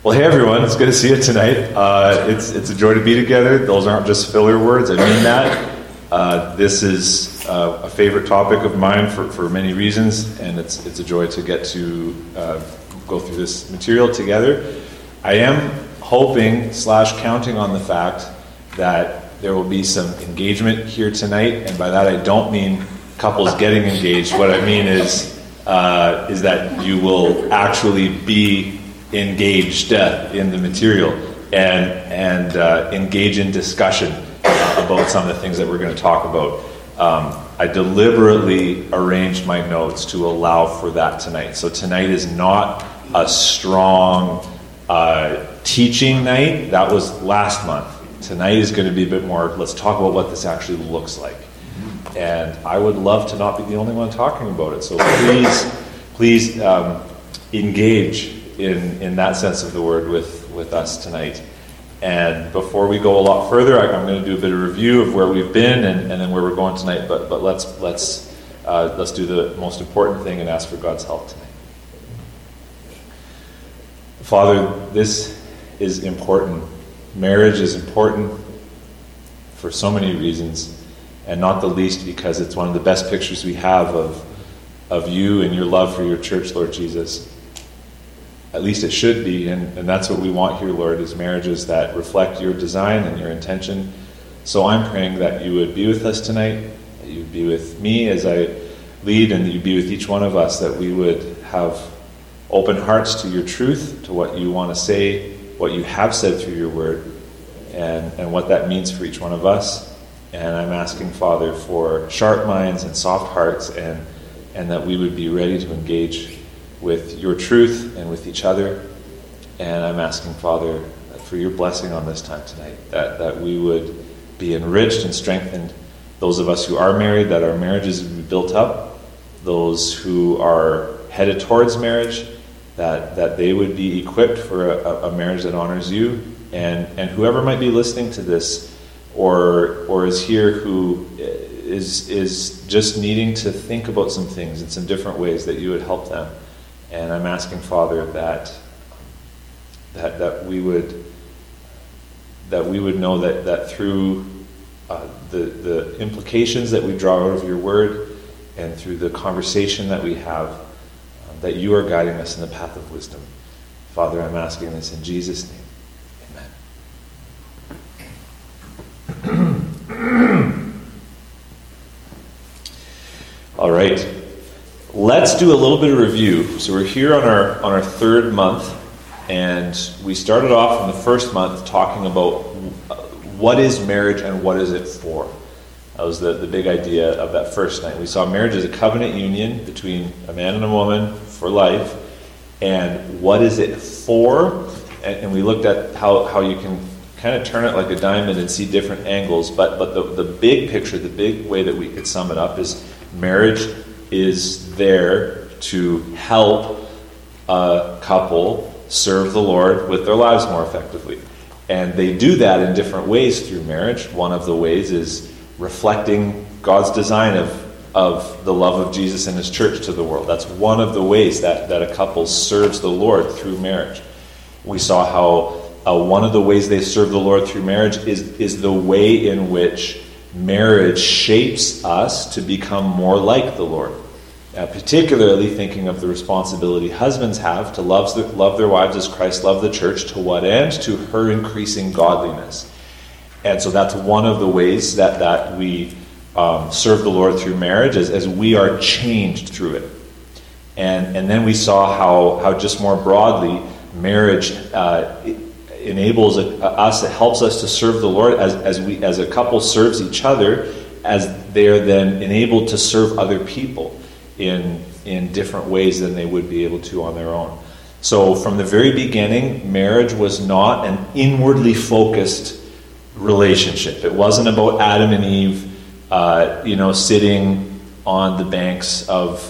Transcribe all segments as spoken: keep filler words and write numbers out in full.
Well, hey everyone, it's good to see you tonight. Uh, it's it's a joy to be together. Those aren't just filler words, I mean that. Uh, this is uh, a favorite topic of mine for, for many reasons, and it's it's a joy to get to uh, go through this material together. I am hoping slash counting on the fact that there will be some engagement here tonight, and by that I don't mean couples getting engaged. What I mean is uh, is that you will actually be engaged uh, in the material and and uh, engage in discussion uh, about some of the things that we're going to talk about. Um, I deliberately arranged my notes to allow for that tonight. So tonight is not a strong uh, teaching night. That was last month. Tonight is going to be a bit more, let's talk about what this actually looks like. And I would love to not be the only one talking about it. So please, please um, engage in, in that sense of the word with, with us tonight. And before we go a lot further, I, I'm going to do a bit of review of where we've been and, and then where we're going tonight. But but let's let's uh, let's do the most important thing and ask for God's help tonight. Father, this is important. Marriage is important for so many reasons, and not the least because it's one of the best pictures we have of of you and your love for your church, Lord Jesus. At least it should be, and, and that's what we want here, Lord, is marriages that reflect your design and your intention. So I'm praying that you would be with us tonight, that you would be with me as I lead, and that you'd be with each one of us, that we would have open hearts to your truth, to what you want to say, what you have said through your word, and, and what that means for each one of us. And I'm asking, Father, for sharp minds and soft hearts, and, and that we would be ready to engage with your truth and with each other. And I'm asking, Father, for your blessing on this time tonight, that, that we would be enriched and strengthened. Those of us who are married, that our marriages would be built up. Those who are headed towards marriage, that, that they would be equipped for a, a marriage that honors you. And, and whoever might be listening to this or or is here who is is just needing to think about some things in some different ways, that you would help them. And I'm asking, Father, that that that we would that we would know that that through uh, the the implications that we draw out of your word and through the conversation that we have, um, that you are guiding us in the path of wisdom. Father, I'm asking this in Jesus' name. Amen. All right. Let's do a little bit of review. So we're here on our on our third month, and we started off in the first month talking about what is marriage and what is it for. That was the, the big idea of that first night. We saw marriage as a covenant union between a man and a woman for life, and what is it for? And, and we looked at how, how you can kind of turn it like a diamond and see different angles, but, but the, the big picture, the big way that we could sum it up is marriage is there to help a couple serve the Lord with their lives more effectively. And they do that in different ways through marriage. One of the ways is reflecting God's design of, of the love of Jesus and his church to the world. That's one of the ways that, that a couple serves the Lord through marriage. We saw how uh, one of the ways they serve the Lord through marriage is, is the way in which marriage shapes us to become more like the Lord. Uh, particularly thinking of the responsibility husbands have to love, the, love their wives as Christ loved the church. To what end? To her increasing godliness. And so that's one of the ways that, that we um, serve the Lord through marriage, as, as we are changed through it. And and then we saw how, how just more broadly, marriage uh, enables a, a, us, it helps us to serve the Lord as, as we as a couple serves each other, as they are then enabled to serve other people in in different ways than they would be able to on their own. So from the very beginning, marriage was not an inwardly focused relationship. It wasn't about Adam and Eve, uh, you know, sitting on the banks of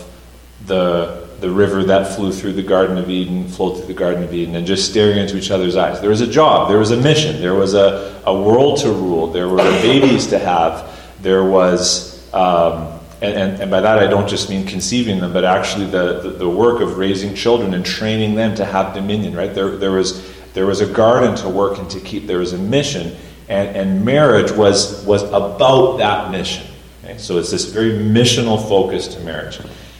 the the river that flew through the Garden of Eden, flowed through the Garden of Eden, and just staring into each other's eyes. There was a job, there was a mission, there was a, a world to rule, there were babies to have, there was... Um, And, and, and by that I don't just mean conceiving them, but actually the, the, the work of raising children and training them to have dominion, right? There there was There was a garden to work and to keep. There was a mission, and, and marriage was, was about that mission. Okay? So it's this very missional focus to marriage.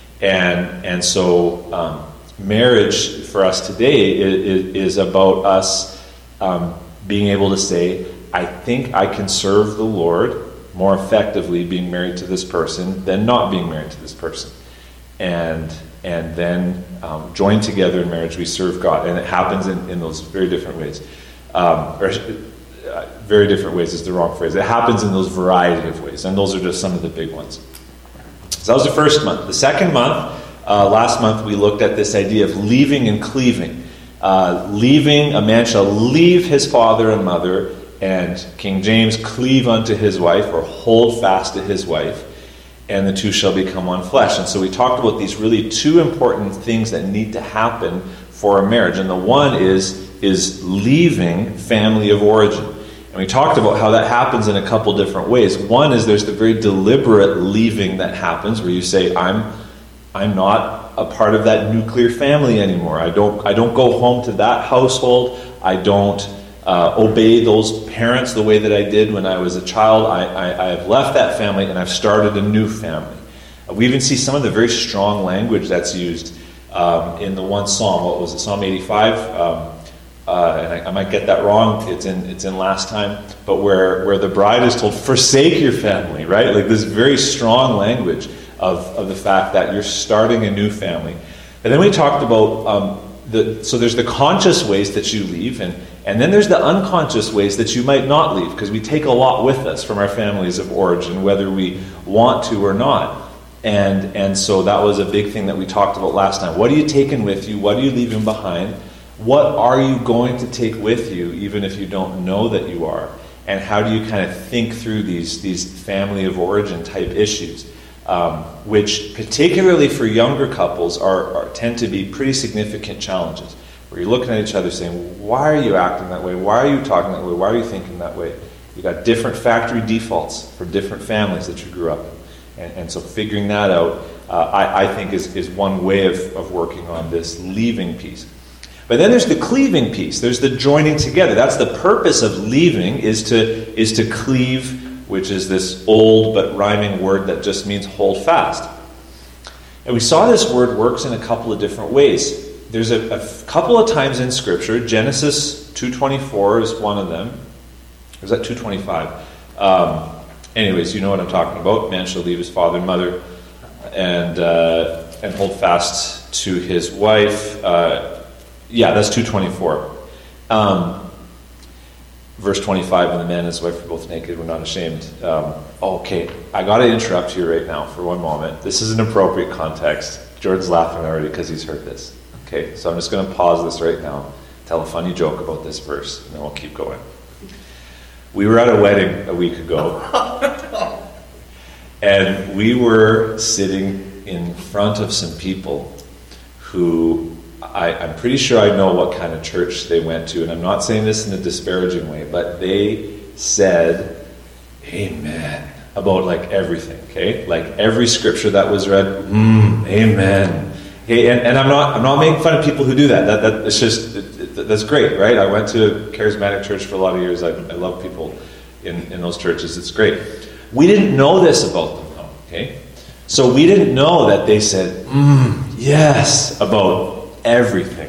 And, and so um, marriage for us today is, is about us um, being able to say, I think I can serve the Lord more effectively being married to this person than not being married to this person. And and then um, joined together in marriage, we serve God. And it happens in, in those very different ways. Um, or, uh, very different ways is the wrong phrase. It happens in those variety of ways. And those are just some of the big ones. So that was the first month. The second month, uh, last month, we looked at this idea of leaving and cleaving. Uh, leaving, a man shall leave his father and mother, and King James, cleave unto his wife, or hold fast to his wife, and the two shall become one flesh. And so we talked about these really two important things that need to happen for a marriage. And the one is, is leaving family of origin. And we talked about how that happens in a couple different ways. One is there's the very deliberate leaving that happens, where you say, I'm I'm not a part of that nuclear family anymore. I don't I don't go home to that household. I don't Uh, obey those parents the way that I did when I was a child. I, I, I have left that family and I've started a new family. Uh, we even see some of the very strong language that's used um, in the one psalm. What was it? Psalm eighty-five. Um, uh, and I, I might get that wrong. It's in it's in last time. But where where the bride is told, forsake your family, right? Like this very strong language of of the fact that you're starting a new family. And then we talked about um, the so there's the conscious ways that you leave, and And then there's the unconscious ways that you might not leave, because we take a lot with us from our families of origin, whether we want to or not. And and so that was a big thing that we talked about last time. What are you taking with you? What are you leaving behind? What are you going to take with you, even if you don't know that you are? And how do you kind of think through these, these family of origin type issues, um, which particularly for younger couples are, are tend to be pretty significant challenges. Where you're looking at each other saying, why are you acting that way? Why are you talking that way? Why are you thinking that way? You got different factory defaults from different families that you grew up in. And, and so figuring that out, uh, I, I think, is, is one way of, of working on this leaving piece. But then there's the cleaving piece. There's the joining together. That's the purpose of leaving, is to, is to cleave, which is this old but rhyming word that just means hold fast. And we saw this word works in a couple of different ways. There's a, a couple of times in Scripture. Genesis two twenty-four is one of them. Or is that two twenty-five? Um, anyways, you know what I'm talking about. Man shall leave his father and mother and uh, and hold fast to his wife. Uh, yeah, that's two twenty-four. Um, verse twenty-five, and the man and his wife were both naked, were not ashamed. Um, okay, I got to interrupt you right now for one moment. This is an appropriate context. Jordan's laughing already because he's heard this. Okay, so I'm just going to pause this right now, tell a funny joke about this verse, and then we'll keep going. We were at a wedding a week ago, and we were sitting in front of some people who I, I'm pretty sure I know what kind of church they went to, and I'm not saying this in a disparaging way, but they said, amen, about like everything, okay? Like every scripture that was read, mm, amen. Okay, and, and I'm not I'm not making fun of people who do that. That that it's just it, it, that's great, right? I went to a charismatic church for a lot of years. I, I love people in, in those churches. It's great. We didn't know this about them, though. Okay, so we didn't know that they said mm, yes about everything.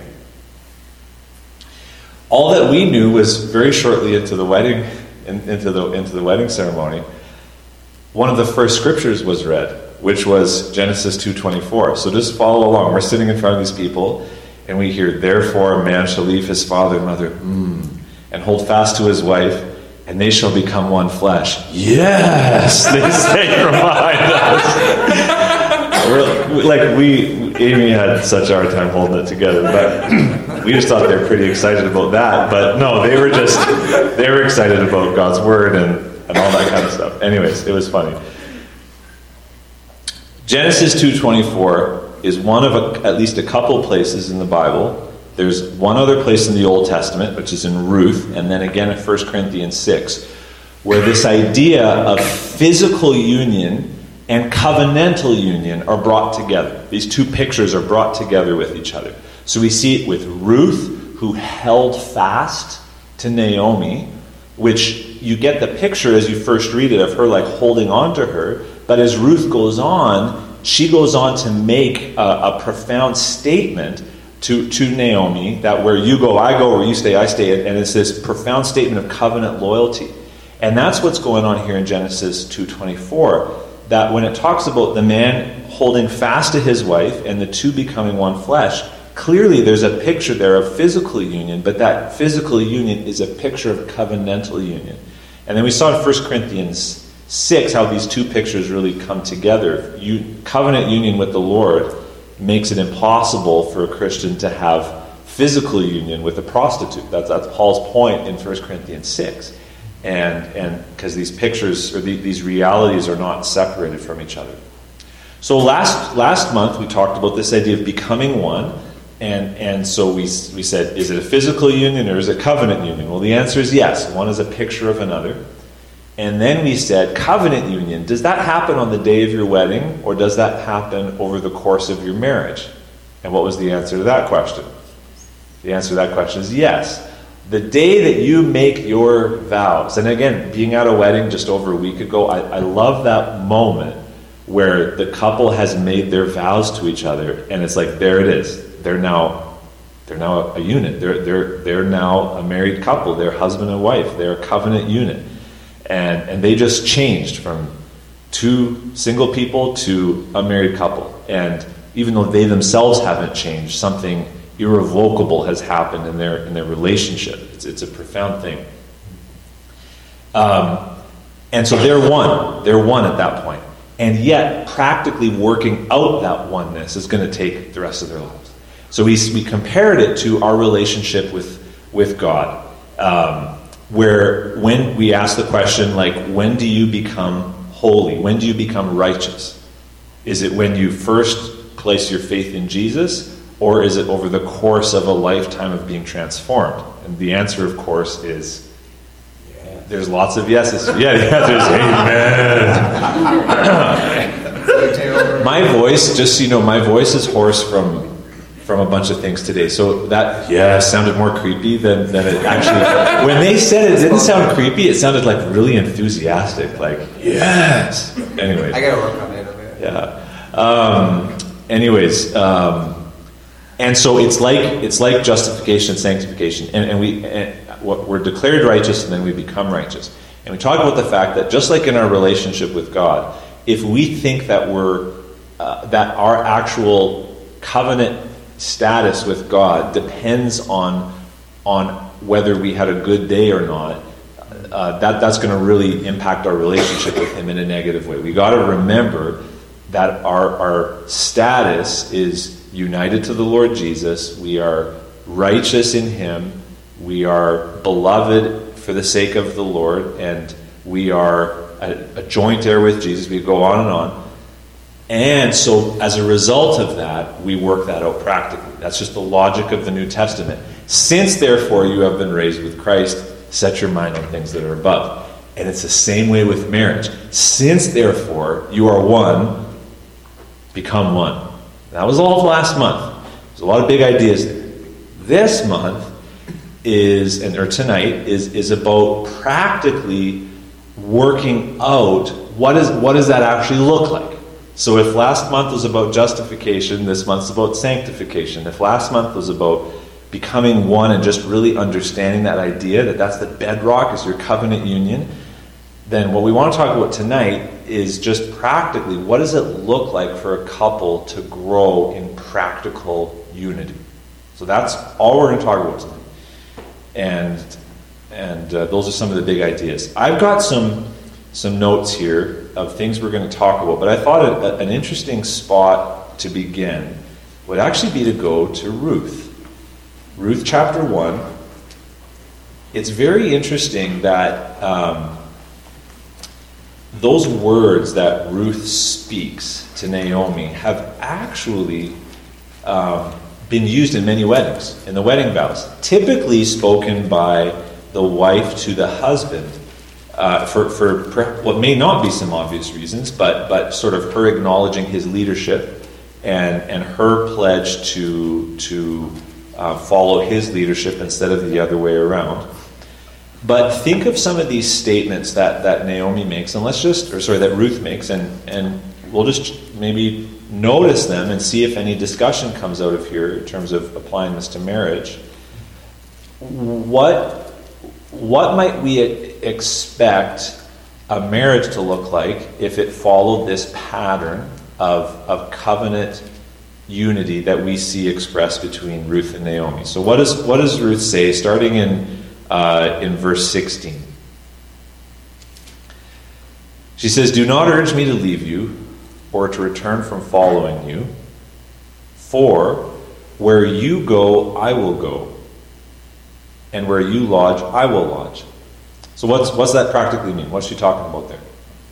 All that we knew was very shortly into the wedding, in, into the into the wedding ceremony, one of the first scriptures was read, which was Genesis two twenty-four. So just follow along. We're sitting in front of these people, and we hear, therefore a man shall leave his father and mother, mm, and hold fast to his wife, and they shall become one flesh. Yes, they say from behind us. We're, like we, Amy had such a hard time holding it together, but we just thought they were pretty excited about that. But no, they were just, they were excited about God's word and, and all that kind of stuff. Anyways, it was funny. Genesis two twenty-four is one of a, at least a couple places in the Bible. There's one other place in the Old Testament, which is in Ruth, and then again in First Corinthians six, where this idea of physical union and covenantal union are brought together. These two pictures are brought together with each other. So we see it with Ruth, who held fast to Naomi, which you get the picture as you first read it of her like holding on to her. But as Ruth goes on, she goes on to make a, a profound statement to, to Naomi that where you go, I go, where you stay, I stay. And it's this profound statement of covenant loyalty. And that's what's going on here in Genesis two twenty-four. That when it talks about the man holding fast to his wife and the two becoming one flesh, clearly there's a picture there of physical union, but that physical union is a picture of covenantal union. And then we saw in First Corinthians six how these two pictures really come together. You, covenant union with the Lord makes it impossible for a Christian to have physical union with a prostitute. That's, that's Paul's point in First Corinthians six. And and because these pictures or the, these realities are not separated from each other. So last last month we talked about this idea of becoming one, and and so we we said, is it a physical union or is it covenant union? Well, the answer is yes. One is a picture of another. And then we said, covenant union, does that happen on the day of your wedding, or does that happen over the course of your marriage? And what was the answer to that question? The answer to that question is yes. The day that you make your vows, and again, being at a wedding just over a week ago, I, I love that moment where the couple has made their vows to each other, and it's like, there it is. They're now, they're now a unit. They're they're they're now a married couple. They're husband and wife. They're a covenant unit, and and they just changed from two single people to a married couple. And even though they themselves haven't changed, something irrevocable has happened in their in their relationship. It's it's a profound thing. Um, and so they're one. They're one at that point. And yet, practically working out that oneness is going to take the rest of their lives. So we we compared it to our relationship with with God, um, where when we ask the question like, when do you become holy? When do you become righteous? Is it when you first place your faith in Jesus? Or is it over the course of a lifetime of being transformed? And the answer, of course, is yeah. There's lots of yeses. Yeah, yeah, there's amen. My voice, just so you know, my voice is hoarse from from a bunch of things today. So that, yeah, sounded more creepy than, than it actually... When they said it, it didn't sound creepy. It sounded like really enthusiastic. Like, yes. Anyways. I got to work on it a bit. Yeah. Um, anyways... Um, And so it's like it's like justification and sanctification, and, and we and we're declared righteous, and then we become righteous. And we talk about the fact that just like in our relationship with God, if we think that we're uh, that our actual covenant status with God depends on on whether we had a good day or not, uh, that that's going to really impact our relationship with Him in a negative way. We got to remember that our our status is united to the Lord Jesus. We are righteous in Him. We are beloved for the sake of the Lord, and we are a, a joint heir with Jesus. We go on and on. And so as a result of that, we work that out practically. That's just the logic of the New Testament. Since, therefore, you have been raised with Christ, set your mind on things that are above. And it's the same way with marriage. Since, therefore, you are one, become one. That was all of last month. There's a lot of big ideas there. This month is, and or tonight, is, is about practically working out what is what does that actually look like. So if last month was about justification, this month's about sanctification. If last month was about becoming one and just really understanding that idea, that that's the bedrock, is your covenant union, then what we want to talk about tonight is just practically, what does it look like for a couple to grow in practical unity? So that's all we're going to talk about tonight. And and uh, those are some of the big ideas. I've got some some notes here of things we're going to talk about, but I thought a, an interesting spot to begin would actually be to go to Ruth. Ruth chapter one. It's very interesting that... Um, those words that Ruth speaks to Naomi have actually um, been used in many weddings, in the wedding vows. Typically spoken by the wife to the husband uh, for, for what may not be some obvious reasons, but but sort of her acknowledging his leadership and and her pledge to to uh, follow his leadership instead of the other way around. But think of some of these statements that, that Naomi makes, and let's just, or sorry, that Ruth makes, and, and we'll just maybe notice them and see if any discussion comes out of here in terms of applying this to marriage. What, what might we expect a marriage to look like if it followed this pattern of, of covenant unity that we see expressed between Ruth and Naomi? So what does, what does Ruth say, starting in Uh, in verse sixteen? She says, "Do not urge me to leave you or to return from following you, for where you go, I will go, and where you lodge, I will lodge." So what's what's that practically mean? What's she talking about there?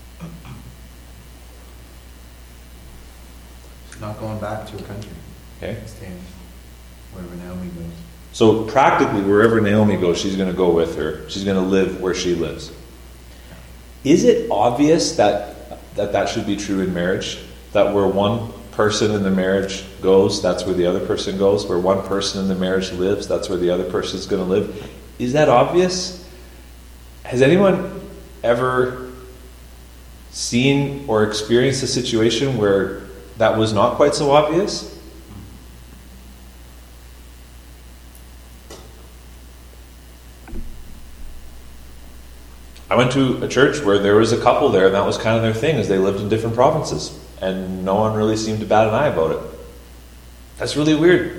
She's not going back to her country. Okay. Staying wherever Naomi goes. So practically, wherever Naomi goes, she's going to go with her. She's going to live where she lives. Is it obvious that, that that should be true in marriage? That where one person in the marriage goes, that's where the other person goes? Where one person in the marriage lives, that's where the other person is going to live? Is that obvious? Has anyone ever seen or experienced a situation where that was not quite so obvious? I went to a church where there was a couple there, and that was kind of their thing, is they lived in different provinces, and no one really seemed to bat an eye about it. That's really weird.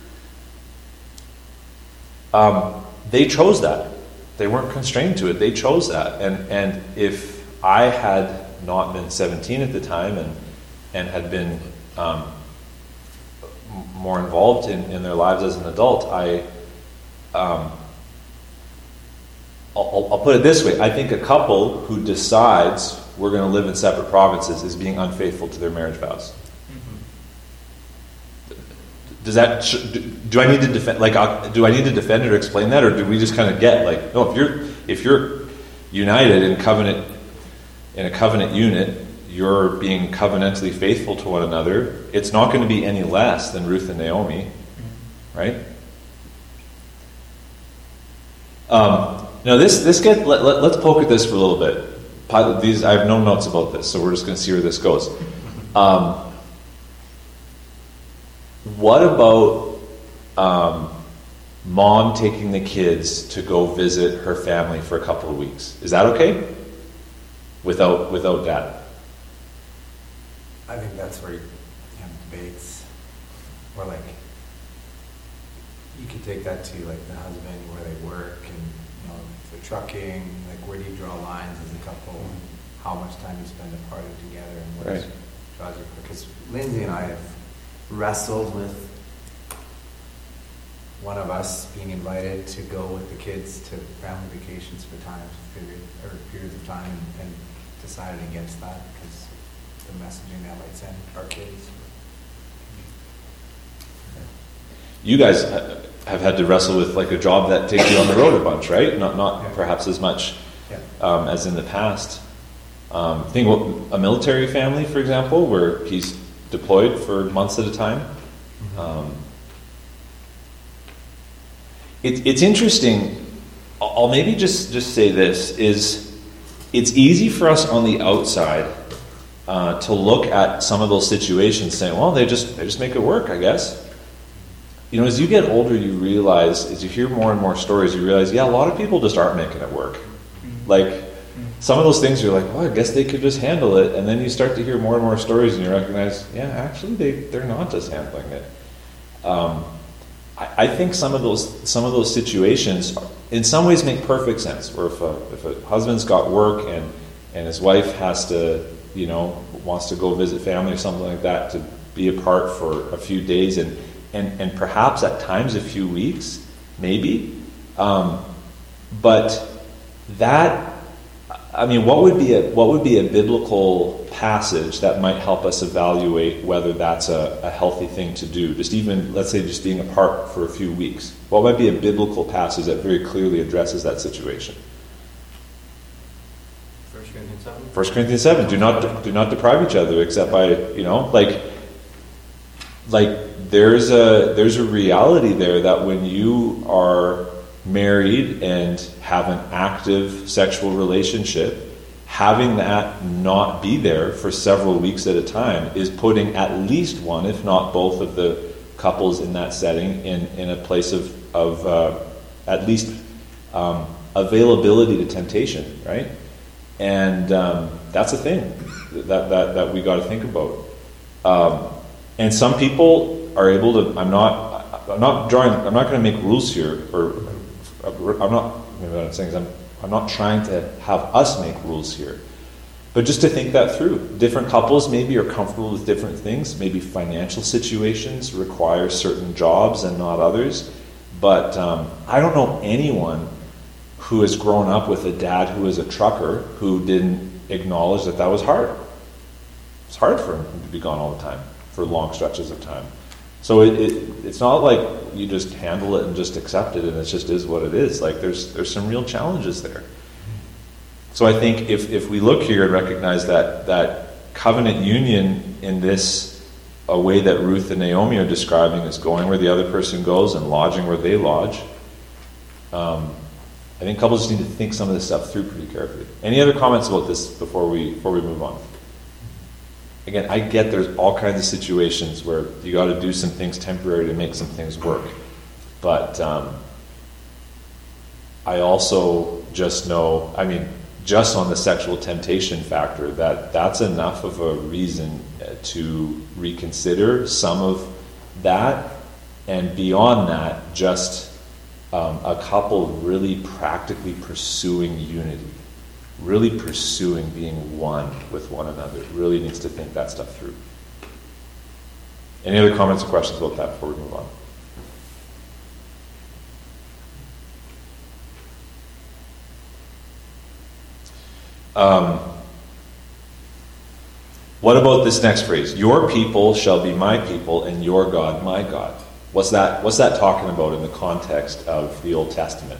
Um, they chose that. They weren't constrained to it. They chose that. And and if I had not been seventeen at the time and and had been um, more involved in, in their lives as an adult, I... Um, I'll, I'll put it this way. I think a couple who decides we're going to live in separate provinces is being unfaithful to their marriage vows. Mm-hmm. Does that, do I need to defend, like, do I need to defend it or explain that, or do we just kind of get, like, no, if you're, if you're united in covenant, in a covenant unit, you're being covenantally faithful to one another, it's not going to be any less than Ruth and Naomi, right? Um, Now this this get let, let, let's poke at this for a little bit. These I have no notes about this, so we're just going to see where this goes. Um, what about um, mom taking the kids to go visit her family for a couple of weeks? Is that okay? Without without dad? I think that's where you have debates, or like you could take that to like the husband where they work and. The trucking, like where do you draw lines as a couple? How much time you spend apart and together, and what right. draws you? Because Lindsay and I have wrestled with one of us being invited to go with the kids to family vacations for times, period, or periods of time, and, and decided against that because the messaging that might send our kids. You guys have had to wrestle with like a job that takes you on the road a bunch, right? Not not yeah. perhaps as much yeah. um, as in the past. Um, think about a military family, for example, where he's deployed for months at a time. Mm-hmm. Um, it, it's interesting. I'll maybe just, just say this, is it's easy for us on the outside uh, to look at some of those situations saying, well, they just they just make it work, I guess. You know, as you get older, you realize, as you hear more and more stories, you realize, yeah, a lot of people just aren't making it work. Mm-hmm. Like, mm-hmm. some of those things you're like, well, I guess they could just handle it. And then you start to hear more and more stories and you recognize, yeah, actually, they, they're not just handling it. Um, I, I think some of those some of those situations, in some ways, make perfect sense. Where if a, if a husband's got work and, and his wife has to, you know, wants to go visit family or something like that, to be apart for a few days and And, and perhaps at times a few weeks, maybe. Um, but that, I mean, what would be a what would be a biblical passage that might help us evaluate whether that's a, a healthy thing to do? Just even, let's say, just being apart for a few weeks. What might be a biblical passage that very clearly addresses that situation? First Corinthians seven. First Corinthians seven. Do not do not deprive each other except by, you know, like like. there's a there's a reality there that when you are married and have an active sexual relationship, having that not be there for several weeks at a time is putting at least one, if not both, of the couples in that setting in, in a place of, of uh, at least um, availability to temptation, right? And um, that's a thing that, that, that we got to think about. Um, and some people are able to, I'm not, I'm not drawing, I'm not going to make rules here, or I'm not, maybe what I'm saying is I'm, I'm not trying to have us make rules here, but just to think that through. Different couples maybe are comfortable with different things. Maybe financial situations require certain jobs and not others. But um, I don't know anyone who has grown up with a dad who was a trucker who didn't acknowledge that that was hard. It's hard for him to be gone all the time, for long stretches of time. So it, it, it's not like you just handle it and just accept it and it just is what it is. Like there's there's some real challenges there. So I think if, if we look here and recognize that that covenant union in this a way that Ruth and Naomi are describing is going where the other person goes and lodging where they lodge, um, I think couples just need to think some of this stuff through pretty carefully. Any other comments about this before we before we move on? Again, I get there's all kinds of situations where you got to do some things temporary to make some things work. But um, I also just know, I mean, just on the sexual temptation factor, that that's enough of a reason to reconsider some of that. And beyond that, just um, a couple really practically pursuing unity. Really pursuing being one with one another. Really needs to think that stuff through. Any other comments or questions about that before we move on? Um, what about this next phrase? Your people shall be my people, and your God my God. What's that? What's that talking about in the context of the Old Testament?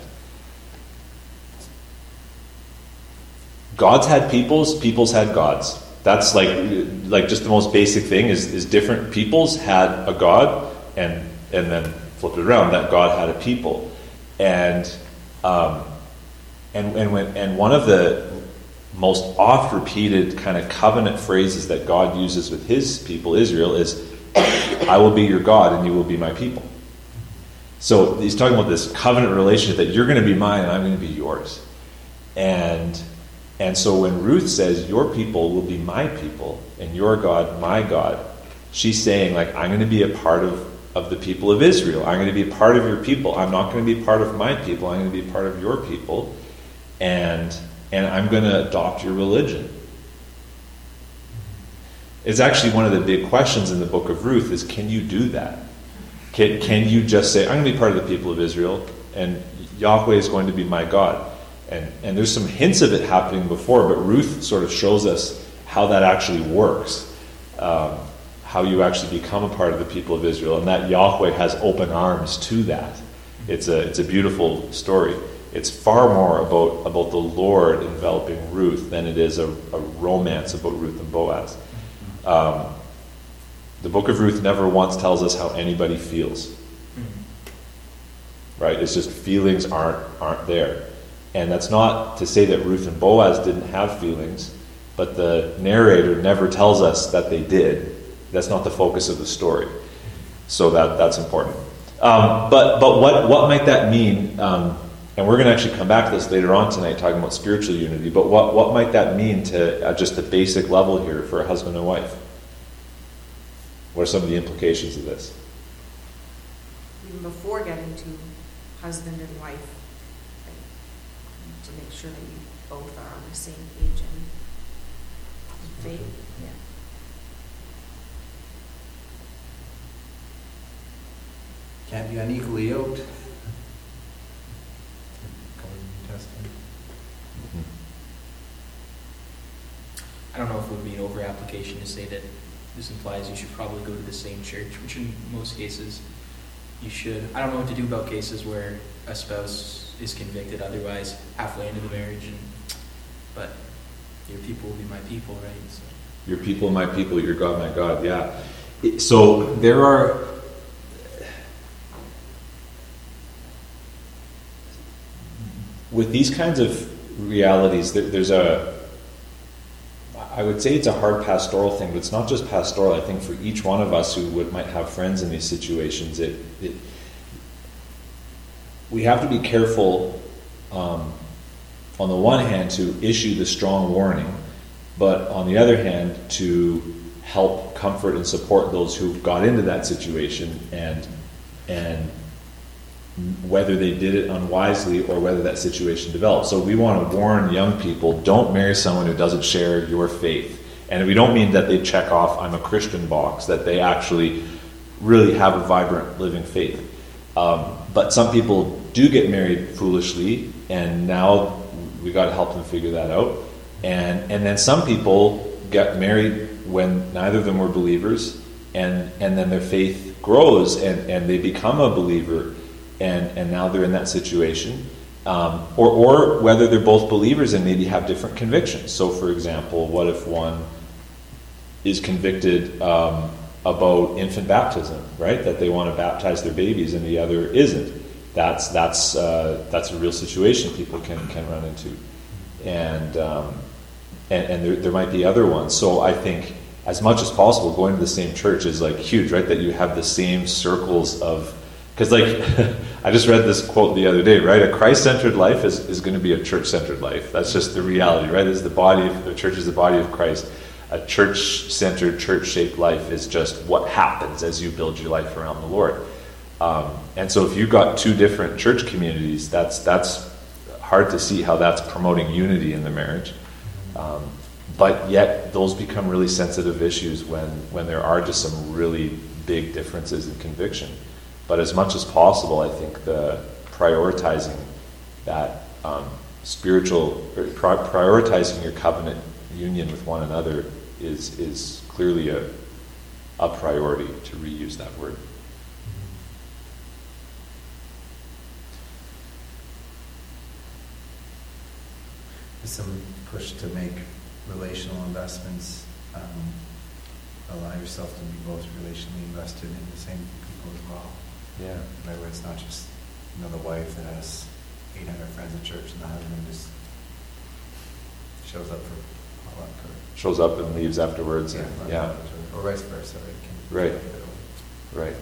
Gods had peoples, peoples had gods. That's like like just the most basic thing is, is different peoples had a god, and and then flip it around, that God had a people. And um, and and when and one of the most oft repeated kind of covenant phrases that God uses with his people, Israel, is I will be your God and you will be my people. So he's talking about this covenant relationship that you're going to be mine and I'm going to be yours. And And so when Ruth says, your people will be my people, and your God, my God, she's saying, like, I'm going to be a part of, of the people of Israel. I'm going to be a part of your people. I'm not going to be a part of my people. I'm going to be a part of your people. And, and I'm going to adopt your religion. It's actually one of the big questions in the book of Ruth is, can you do that? Can, can you just say, I'm going to be part of the people of Israel, and Yahweh is going to be my God? And, and there's some hints of it happening before, but Ruth sort of shows us how that actually works, um, how you actually become a part of the people of Israel, and that Yahweh has open arms to that. It's a it's a beautiful story. It's far more about, about the Lord enveloping Ruth than it is a, a romance about Ruth and Boaz. Um, the book of Ruth never once tells us how anybody feels. Right? It's just feelings aren't aren't there. And that's not to say that Ruth and Boaz didn't have feelings, but the narrator never tells us that they did. That's not the focus of the story. So that that's important. Um, but but what, what might that mean? Um, and we're going to actually come back to this later on tonight, talking about spiritual unity. But what, what might that mean to uh, just the basic level here for a husband and wife? What are some of the implications of this? Even before getting to husband and wife, to make sure that you both are on the same page and faith. Yeah. Can't be unequally yoked. I don't know if it would be an over-application to say that this implies you should probably go to the same church, which in most cases you should. I don't know what to do about cases where a spouse is convicted otherwise halfway into the marriage, and but your people will be my people, right? So. Your people, my people, your God, my God. Yeah. So there are with these kinds of realities, there, there's a, I would say it's a hard pastoral thing, but it's not just pastoral. I think for each one of us who would, might have friends in these situations, it, it we have to be careful, um, on the one hand, to issue the strong warning, but on the other hand, to help comfort and support those who got into that situation, and and whether they did it unwisely or whether that situation developed. So we want to warn young people, don't marry someone who doesn't share your faith. And we don't mean that they check off, I'm a Christian box, that they actually really have a vibrant living faith. Um, but some people do get married foolishly, and now we got to help them figure that out. And and then some people get married when neither of them were believers, and, and then their faith grows, and, and they become a believer, and, and now they're in that situation. Um, or, or whether they're both believers and maybe have different convictions. So, for example, what if one is convicted um, about infant baptism, right? That they want to baptize their babies, and the other isn't. That's that's uh, that's a real situation people can, can run into, and um, and, and there, there might be other ones. So I think, as much as possible, going to the same church is like huge, right? That you have the same circles of. Because, like, I just read this quote the other day, right? A Christ-centered life is, is going to be a church-centered life. That's just the reality, right? Is the body of the church is the body of Christ. A church-centered, church-shaped life is just what happens as you build your life around the Lord. Um, and so, if you've got two different church communities, that's that's hard to see how that's promoting unity in the marriage. Um, but yet, those become really sensitive issues when when there are just some really big differences in conviction. But as much as possible, I think the prioritizing that um, spiritual, or pri- prioritizing your covenant union with one another is is clearly a a priority, to reuse that word. There's some push to make relational investments. Um, allow yourself to be both relationally invested in the same people as well. Yeah. That way it's not just, you know, the wife that has eight hundred friends at church and the husband just shows up for all that for Shows up and leaves afterwards. yeah, And, yeah. Or vice versa. Right? Can Right. flip it over. Right.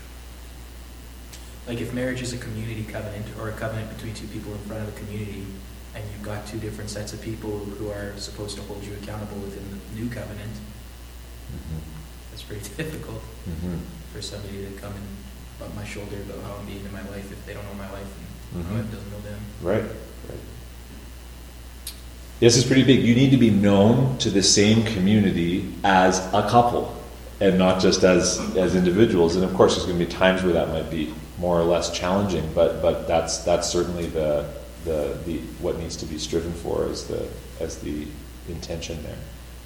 Like if marriage is a community covenant or a covenant between two people in front of a community, and you've got two different sets of people who are supposed to hold you accountable within the new covenant, Mm-hmm. that's pretty difficult Mm-hmm. for somebody to come and bump my shoulder about how I'm being in my life if they don't know my life and Mhm. my life doesn't know them. Right, right. This is pretty big. You need to be known to the same community as a couple, and not just as as individuals. And of course, there's going to be times where that might be more or less challenging, but but that's that's certainly the the the what needs to be striven for as the as the intention there.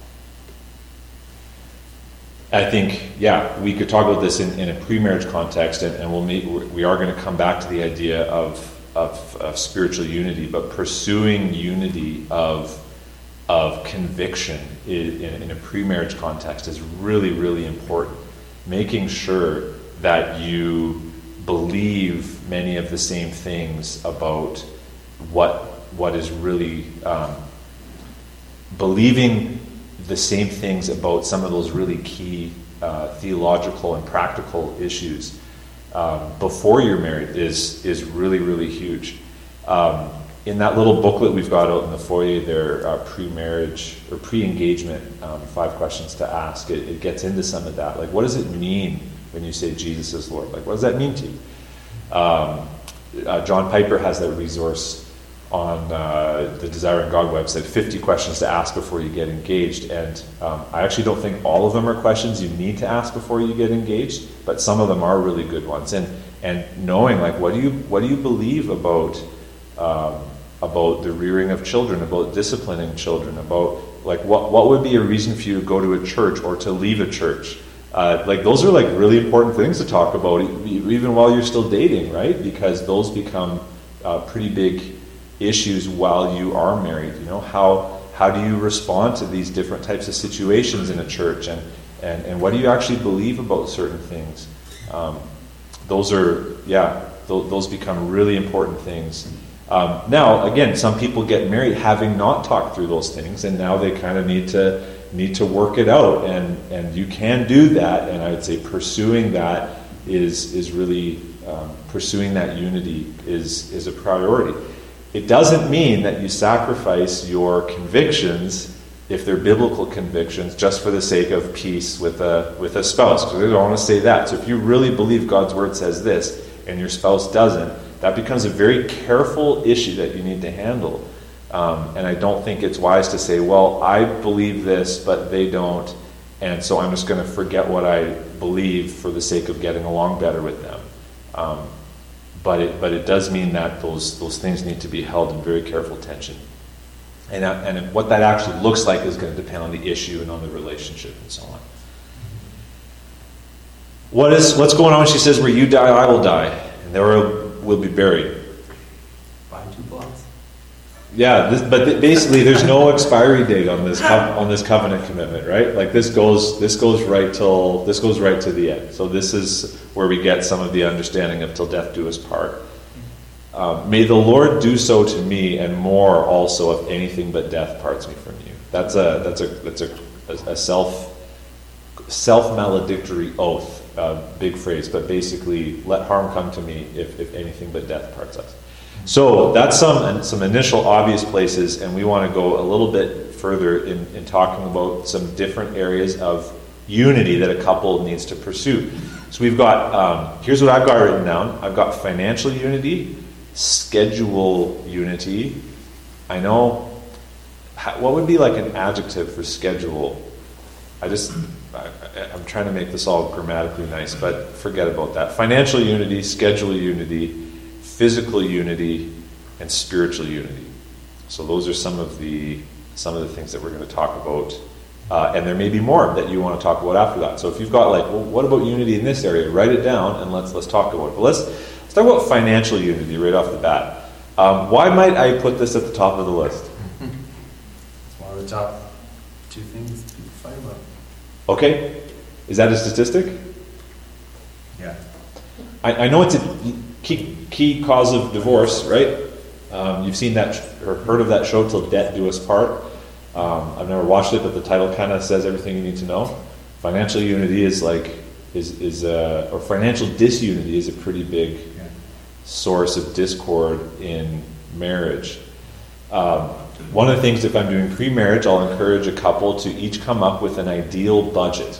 I think, yeah, we could talk about this in, in a pre-marriage context, and, and we'll meet, we are going to come back to the idea of, of, of spiritual unity, but pursuing unity of, of conviction in, in a pre-marriage context is really, really important. Making sure that you believe many of the same things about what what is really um, believing the same things about some of those really key uh, theological and practical issues um, before you're married is is really, really huge. Um, in that little booklet we've got out in the foyer there, uh, pre-marriage or pre-engagement, um, five questions to ask, it, it gets into some of that. Like, what does it mean when you say Jesus is Lord? Like, what does that mean to you? Um, uh, John Piper has that resource on uh, the Desiring God website, fifty questions to ask before you get engaged. And um, I actually don't think all of them are questions you need to ask before you get engaged, but some of them are really good ones. And and knowing, like, what do you what do you believe about um, about the rearing of children, about disciplining children, about like what what would be a reason for you to go to a church or to leave a church? Uh, like those are like really important things to talk about, even while you're still dating, right? Because those become uh, pretty big issues while you are married. You know, how how do you respond to these different types of situations in a church, and and, and what do you actually believe about certain things? Um, those are yeah, th- those become really important things Um, now, again, some people get married having not talked through those things, and now they kind of need to need to work it out, and, and you can do that, and I would say pursuing that is is really, um, pursuing that unity is, is a priority. It doesn't mean that you sacrifice your convictions, if they're biblical convictions, just for the sake of peace with a with a spouse, because I don't want to say that. So if you really believe God's word says this, and your spouse doesn't, that becomes a very careful issue that you need to handle. Um, and I don't think it's wise to say, well, I believe this, but they don't, and so I'm just going to forget what I believe for the sake of getting along better with them. Um, but it but it does mean that those those things need to be held in very careful tension. And uh, and what that actually looks like is going to depend on the issue and on the relationship and so on. What is what's going on when she says, "Where you die, I will die, and there will, will be buried"? Buy two plots. Yeah, this, but th- basically, there's no expiry date on this co- on this covenant commitment, right? Like this goes this goes right till this goes right to the end. So this is where we get some of the understanding of "till death do us part." Um, May the Lord do so to me, and more also, if anything but death parts me from you. That's a that's a that's a, a self self maledictory oath. Uh, big phrase, but basically, let harm come to me if, if anything but death parts us. So that's some some initial obvious places, and we want to go a little bit further in, in talking about some different areas of unity that a couple needs to pursue. So we've got, um, here's what I've got written down. I've got financial unity, schedule unity. I know, what would be like an adjective for schedule? I just, I, I'm trying to make this all grammatically nice, but forget about that. Financial unity, schedule unity, physical unity, and spiritual unity. So those are some of the some of the things that we're going to talk about. Uh, and there may be more that you want to talk about after that. So if you've got like, well, what about unity in this area? Write it down and let's let's talk about it. But let's, let's talk about financial unity right off the bat. Um, why might I put this at the top of the list? It's one of the top two things people fight about. Okay. Is that a statistic? Yeah. I, I know it's a key, key cause of divorce, right? Um, you've seen that or heard of that show, Till Death Do Us Part. Um, I've never watched it, but the title kind of says everything you need to know. Financial unity is like is is uh, or financial disunity is a pretty big Yeah. source of discord in marriage. Um, one of the things, if I'm doing pre-marriage, I'll encourage a couple to each come up with an ideal budget.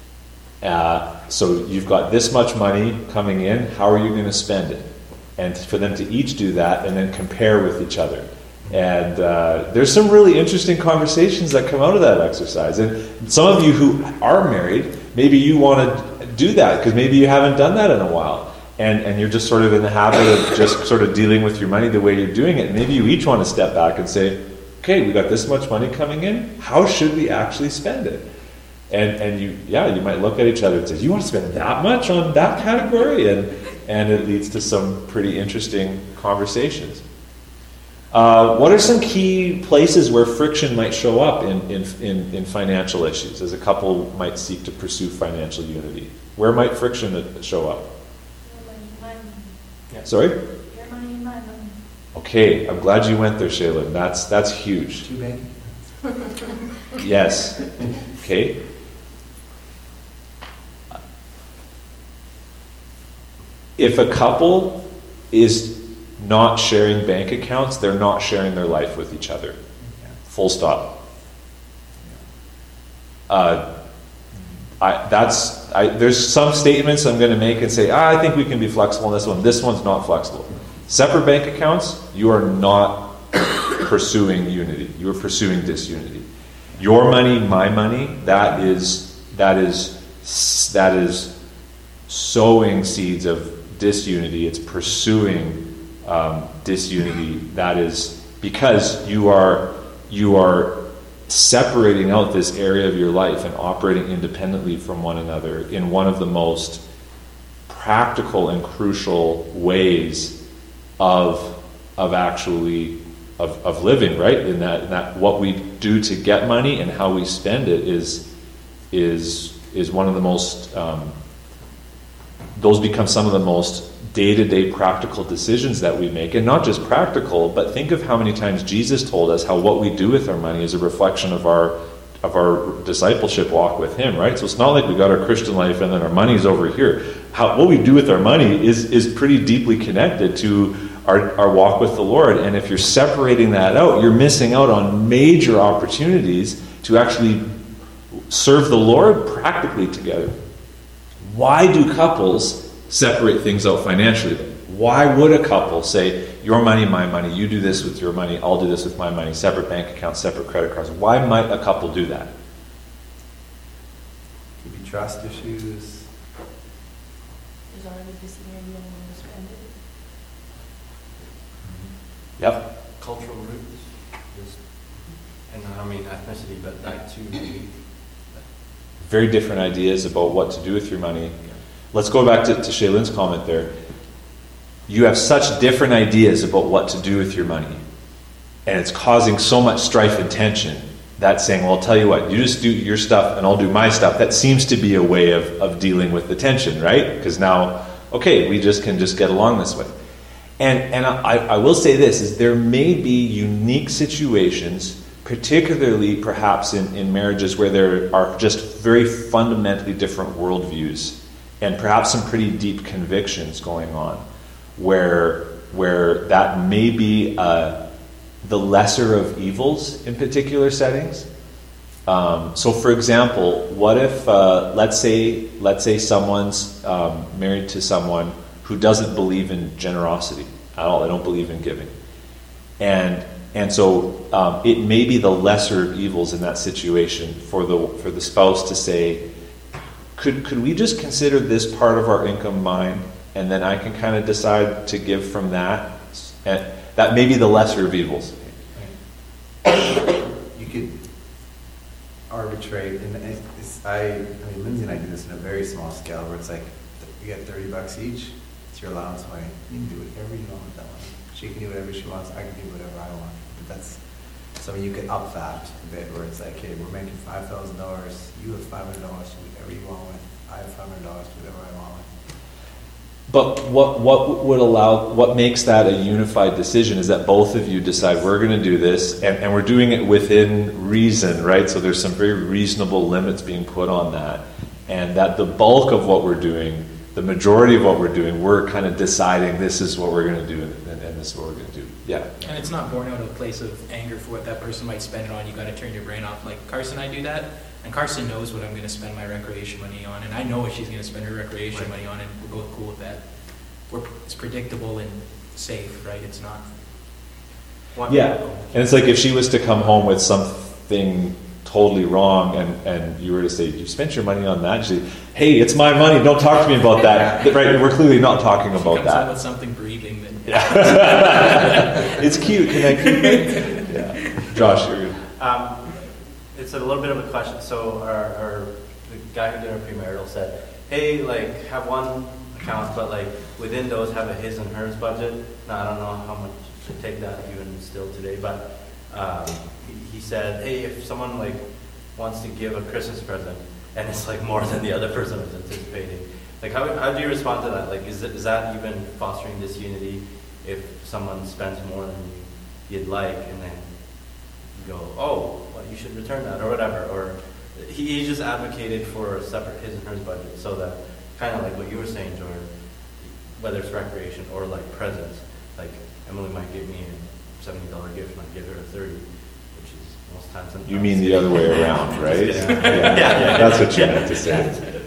Uh, so you've got this much money coming in. How are you going to spend it? And for them to each do that and then compare with each other. And uh, there's some really interesting conversations that come out of that exercise. And some of you who are married, maybe you want to do that because maybe you haven't done that in a while. And and you're just sort of in the habit of just sort of dealing with your money the way you're doing it. And maybe you each want to step back and say, okay, we got this much money coming in. How should we actually spend it? And and you, yeah, you might look at each other and say, you want to spend that much on that category? And and it leads to some pretty interesting conversations. Uh, what are some key places where friction might show up in, in, in, in financial issues as a couple might seek to pursue financial unity? Where might friction show up? Your money, my money. Yeah. Sorry? Your money, my money. Okay, I'm glad you went there, Shaylin. That's, that's huge. Two bank. Yes. Okay. If a couple is not sharing bank accounts, they're not sharing their life with each other. Full stop. Uh, I, that's I, there's some statements I'm going to make and say, ah, I think we can be flexible on this one. This one's not flexible. Separate bank accounts, you are not pursuing unity. You are pursuing disunity. Your money, my money, that is that is that is sowing seeds of disunity. It's pursuing um, disunity. That is because you are you are separating out this area of your life and operating independently from one another in one of the most practical and crucial ways of of actually of, of living, right? In that in that what we do to get money and how we spend it is is is one of the most um, those become some of the most day-to-day practical decisions that we make, and not just practical, but think of how many times Jesus told us how what we do with our money is a reflection of our of our discipleship walk with him, right? So it's not like we got our Christian life and then our money's over here. How what we do with our money is is pretty deeply connected to our, our walk with the Lord. And if you're separating that out, you're missing out on major opportunities to actually serve the Lord practically together. Why do couples separate things out financially? Why would a couple say, your money, my money, you do this with your money, I'll do this with my money, separate bank accounts, separate credit cards? Why might a couple do that? Could be trust issues. There's already this year you don't want to spend it. Yep. Cultural roots, just, and I mean ethnicity, but that too maybe. Very different ideas about what to do with your money. Let's go back to, to Shaylin's comment there. You have such different ideas about what to do with your money, and it's causing so much strife and tension. That's saying, well, I'll tell you what, you just do your stuff and I'll do my stuff. That seems to be a way of, of dealing with the tension, right? Because now, okay, we just can just get along this way. And and I, I will say this, is there may be unique situations, particularly perhaps in, in marriages where there are just very fundamentally different worldviews and perhaps some pretty deep convictions going on, where where that may be uh, the lesser of evils in particular settings. Um, so, for example, what if uh, let's say let's say someone's um, married to someone who doesn't believe in generosity at all. They don't believe in giving, and and so um, it may be the lesser of evils in that situation for the for the spouse to say, could could we just consider this part of our income mine, and then I can kind of decide to give from that, and that may be the lesser of evils. You could arbitrate, and it's, it's, I, I mean, Lindsay and I do this in a very small scale, where it's like, you get thirty bucks each, it's your allowance money. You can do whatever you want with that money. She can do whatever she wants, I can do whatever I want. But that's, so you could up that a bit, where it's like, hey, we're making five thousand dollars, you have five hundred dollars, do whatever you want with, I have five hundred dollars, do whatever I want with. But what what would allow, what makes that a unified decision is that both of you decide we're going to do this, and, and we're doing it within reason, right? So there's some very reasonable limits being put on that, and that the bulk of what we're doing, the majority of what we're doing, we're kind of deciding this is what we're going to do, and, and this is what we're going to do. Yeah. And it's not born out of a place of anger for what that person might spend it on. You got to turn your brain off. Like Carson and I do that. And Carson knows what I'm going to spend my recreation money on, and I know what she's going to spend her recreation right. money on, and we're both cool with that. We're, it's predictable and safe, right? It's not. Yeah, and it's like if she was to come home with something totally wrong, and, and you were to say, "You spent your money on that," she'd say, "Hey, it's my money. Don't talk to me about that." Right? We're clearly not talking she about comes that. Home with something breathing. Then yeah. It's cute. Can I keep it? Yeah. Josh, you're good. Um, It's a little bit of a question. So our, our the guy who did our premarital said, hey, like have one account, but like within those have a his and hers budget. Now I don't know how much to take that even still today, but um, he, he said, hey, if someone like wants to give a Christmas present and it's like more than the other person was anticipating, like how how do you respond to that? Like is it, is that even fostering disunity if someone spends more than you'd like, and then you go, oh, well, you should return that or whatever, or he, he just advocated for a separate his and hers budget, so that kind of like what you were saying, Jordan, whether it's recreation or like presents, like Emily might give me a seventy dollar gift and I give her a thirty, which is most times. Sometimes. You mean the other way around, right? yeah. Yeah, yeah, yeah, that's what you yeah. meant to say.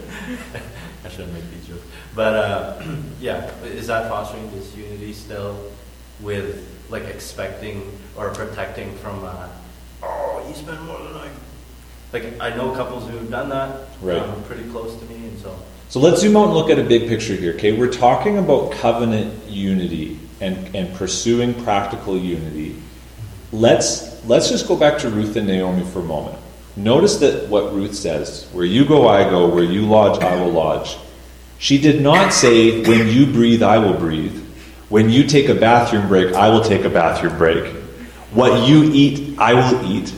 I shouldn't make these jokes, but uh, yeah, is that fostering disunity still with like expecting or protecting from? Uh, oh, you spend more than I... Like, I know couples who have done that. Right. Um, pretty close to me, and so... So let's zoom out and look at a big picture here, okay? We're talking about covenant unity and, and pursuing practical unity. Let's, let's just go back to Ruth and Naomi for a moment. Notice that what Ruth says, where you go, I go, where you lodge, I will lodge. She did not say, when you breathe, I will breathe. When you take a bathroom break, I will take a bathroom break. What you eat, I will eat.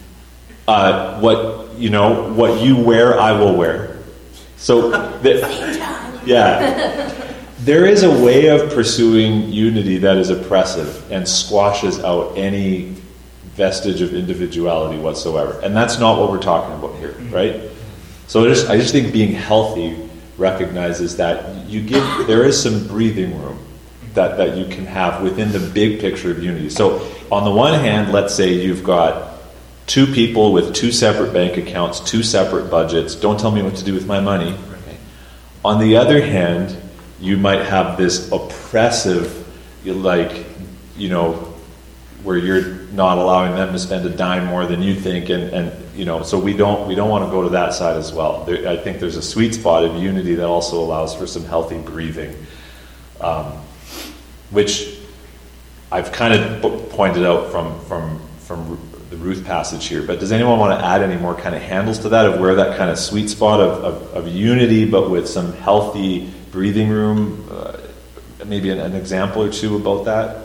Uh, what you know, what you wear, I will wear. So, the, yeah. there is a way of pursuing unity that is oppressive and squashes out any vestige of individuality whatsoever. And that's not what we're talking about here, right? So I just, I just think being healthy recognizes that you give, there is some breathing room that, that you can have within the big picture of unity. So on the one hand, let's say you've got two people with two separate bank accounts, two separate budgets. Don't tell me what to do with my money. Okay. On the other hand, you might have this oppressive, like, you know, where you're not allowing them to spend a dime more than you think, and, and you know, so we don't we don't want to go to that side as well. There, I think there's a sweet spot of unity that also allows for some healthy breathing, um, which I've kind of pointed out from from from the Ruth passage here. But does anyone want to add any more kind of handles to that, of where that kind of sweet spot of, of, of unity, but with some healthy breathing room? Uh, maybe an, an example or two about that.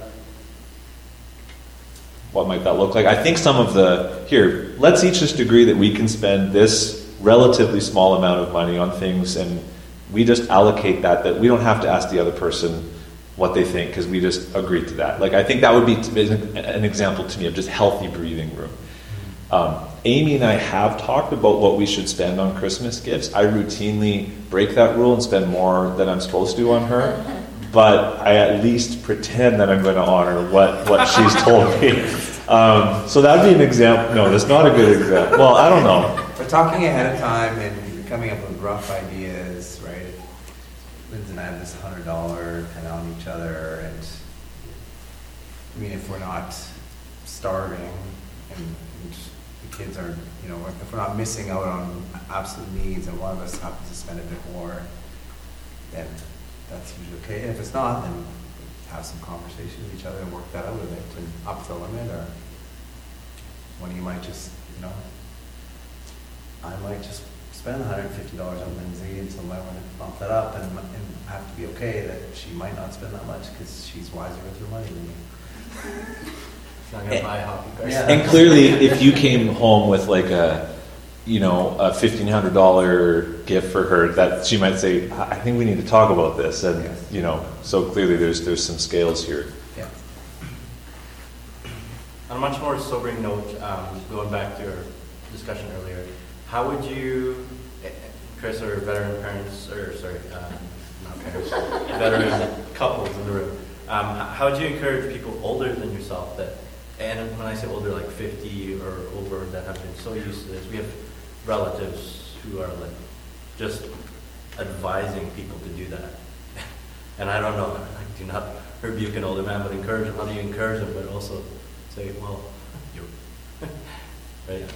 What might that look like? I think some of the, here, let's each just agree that we can spend this relatively small amount of money on things, and we just allocate that, that we don't have to ask the other person what they think, because we just agree to that. Like, I think that would be an example to me of just healthy breathing room. Um, Amy and I have talked about what we should spend on Christmas gifts. I routinely break that rule and spend more than I'm supposed to on her. But I at least pretend that I'm going to honor what, what she's told me. Um, so that would be an example. No, that's not a good example. Well, I don't know. We're talking ahead of time and coming up with rough ideas, right? Lindsay and I have this one hundred dollars kind of on each other. And I mean, if we're not starving and, and the kids are, you know, if we're not missing out on absolute needs and one of us happens to spend a bit more, then that's usually okay. And if it's not, then have some conversation with each other and work that out with it and up the limit, or one of you might just, you know, I might just spend one hundred fifty dollars on Lindsay, and so I want to bump that up, and, and have to be okay that she might not spend that much because she's wiser with her money than me. She's not going to buy a hockey card. Yeah. And clearly, if you came home with like a, you know, a fifteen hundred dollars gift for her, that she might say, I think we need to talk about this. And, Yes. you know, so clearly there's there's some scales here. Yeah. On a much more sobering note, um, going back to our discussion earlier, how would you, eh, Chris, or veteran parents, or sorry, uh, not parents, veteran couples in the room, um, how would you encourage people older than yourself that, and when I say older, like fifty or over, that have been so used to this? We have relatives who are like just advising people to do that. And I don't know, I do not rebuke an older man, but encourage him. How do you encourage him, but also say, well, you, right?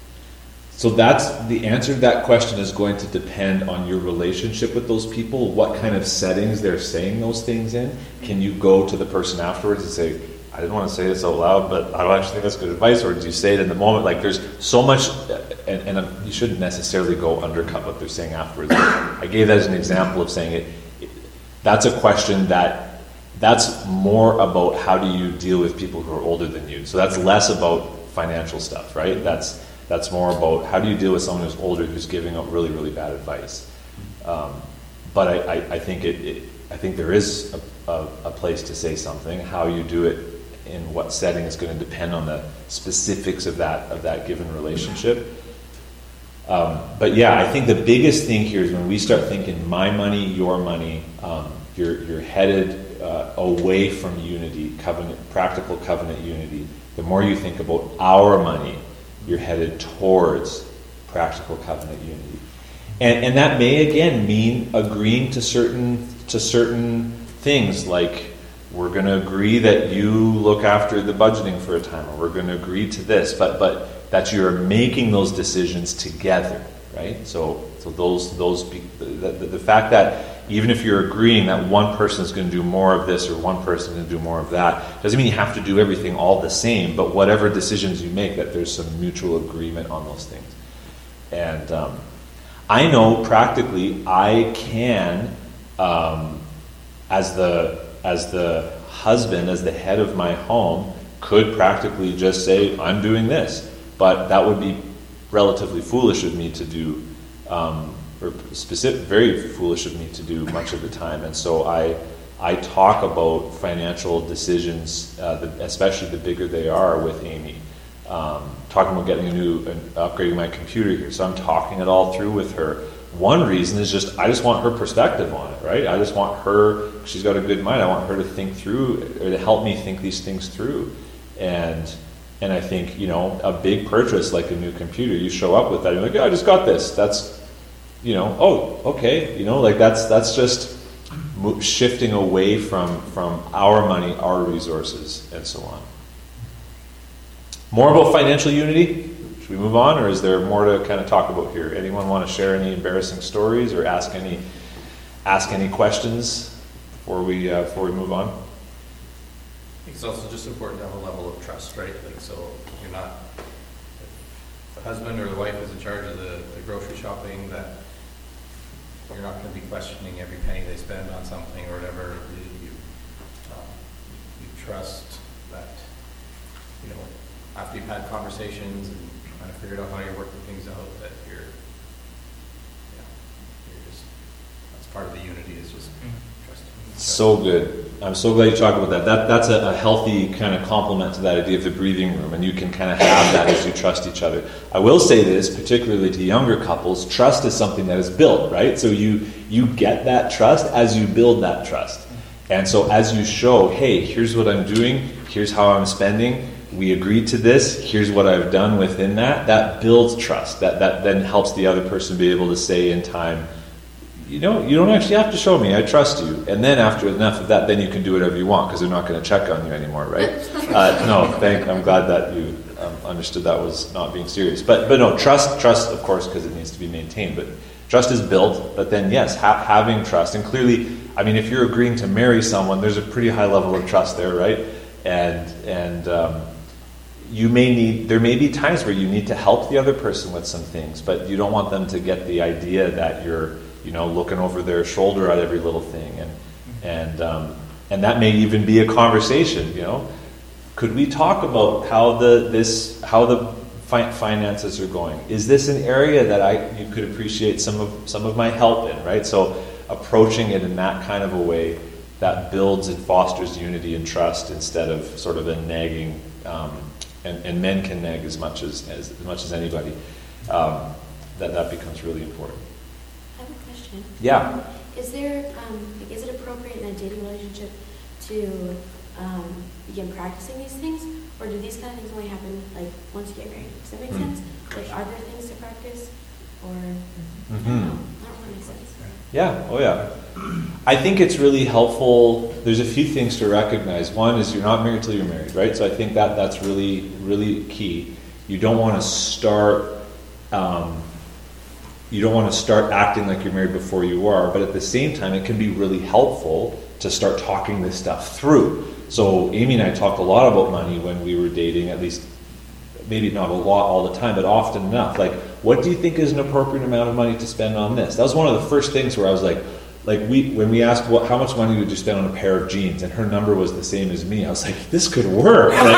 So that's the answer to that question is going to depend on your relationship with those people, what kind of settings they're saying those things in. Can you go to the person afterwards and say, I didn't want to say this out loud, but I don't actually think that's good advice, or do you say it in the moment? Like, there's so much, and, and you shouldn't necessarily go undercut what they're saying afterwards. I gave that as an example of saying it. it that's a question that, that's more about how do you deal with people who are older than you. So that's less about financial stuff, right? That's that's more about how do you deal with someone who's older who's giving out really, really bad advice. Um, but I, I, I think it, it, I think there is a, a, a place to say something. How you do it in what setting is going to depend on the specifics of that of that given relationship. Um, but yeah, I think the biggest thing here is when we start thinking my money, your money, um, you're you're headed uh, away from unity, covenant, practical covenant unity. The more you think about our money, you're headed towards practical covenant unity, and and that may again mean agreeing to certain to certain things, like we're going to agree that you look after the budgeting for a time, or we're going to agree to this, but but that you're making those decisions together, right? So so those those the, the, the fact that even if you're agreeing that one person is going to do more of this or one person is going to do more of that, doesn't mean you have to do everything all the same, but whatever decisions you make, that there's some mutual agreement on those things. And um, I know practically I can, um, as the as the husband, as the head of my home, could practically just say, I'm doing this. But that would be relatively foolish of me to do. Um, or specific, very foolish of me to do much of the time. And so I, I talk about financial decisions, uh, the, especially the bigger they are, with Amy. Um, talking about getting a new, uh, upgrading my computer here. So I'm talking it all through with her. One reason is just, I just want her perspective on it, right? I just want her, she's got a good mind, I want her to think through, or to help me think these things through. And and I think, you know, a big purchase like a new computer, you show up with that, you're like, yeah, I just got this. That's, you know, oh, okay. You know, like that's that's just shifting away from, from our money, our resources, and so on. More about financial unity? Should we move on, or is there more to kind of talk about here? Anyone want to share any embarrassing stories or ask any ask any questions before we uh, before we move on? I think it's also just important to have a level of trust, right? Like, so you're not, if the husband or the wife is in charge of the, the grocery shopping, that you're not going to be questioning every penny they spend on something or whatever. You, you, um, you trust that, you know, after you've had conversations and kind of figured out how you're working things out, that you're, yeah, you're just, that's part of the unity, is just trusting. So good. I'm so glad you talked about that. That that's a, a healthy kind of complement to that idea of the breathing room, and you can kind of have that as you trust each other. I will say this, particularly to younger couples, trust is something that is built, right? So you you get that trust as you build that trust. And so as you show, hey, here's what I'm doing, here's how I'm spending, we agreed to this, here's what I've done within that, that builds trust. That that then helps the other person be able to say in time, you know, you don't actually have to show me, I trust you. And then after enough of that, then you can do whatever you want, because they're not going to check on you anymore, right? Uh, no, thank, I'm glad that you um, understood that was not being serious. But but no, trust, trust, of course, because it needs to be maintained. But trust is built, but then yes, ha- having trust. And clearly, I mean, if you're agreeing to marry someone, there's a pretty high level of trust there, right? And, and um, you may need, there may be times where you need to help the other person with some things, but you don't want them to get the idea that you're, you know, looking over their shoulder at every little thing, and and um, and that may even be a conversation. You know, could we talk about how the this how the fi- finances are going? Is this an area that I you could appreciate some of some of my help in? Right, so approaching it in that kind of a way that builds and fosters unity and trust instead of sort of a nagging. Um, and, and men can nag as much as as, as much as anybody. Um, that that becomes really important. I have a question. Yeah. Is there, um, like, is it appropriate in a dating relationship to um, begin practicing these things, or do these kind of things only happen like once you get married? Does that make Mm. sense? Like, are there things to practice, or Mm-hmm. I don't know. I don't know if that makes sense. Yeah, oh yeah. I think it's really helpful. There's a few things to recognize. One is you're not married till you're married, right? So I think that that's really, really key. You don't want to start, um, you don't want to start acting like you're married before you are, but at the same time, it can be really helpful to start talking this stuff through. So Amy and I talked a lot about money when we were dating, at least maybe not a lot all the time, but often enough. Like, what do you think is an appropriate amount of money to spend on this? That was one of the first things where I was like, like we when we asked what how much money would you spend on a pair of jeans, and her number was the same as me. I was like, this could work. Like,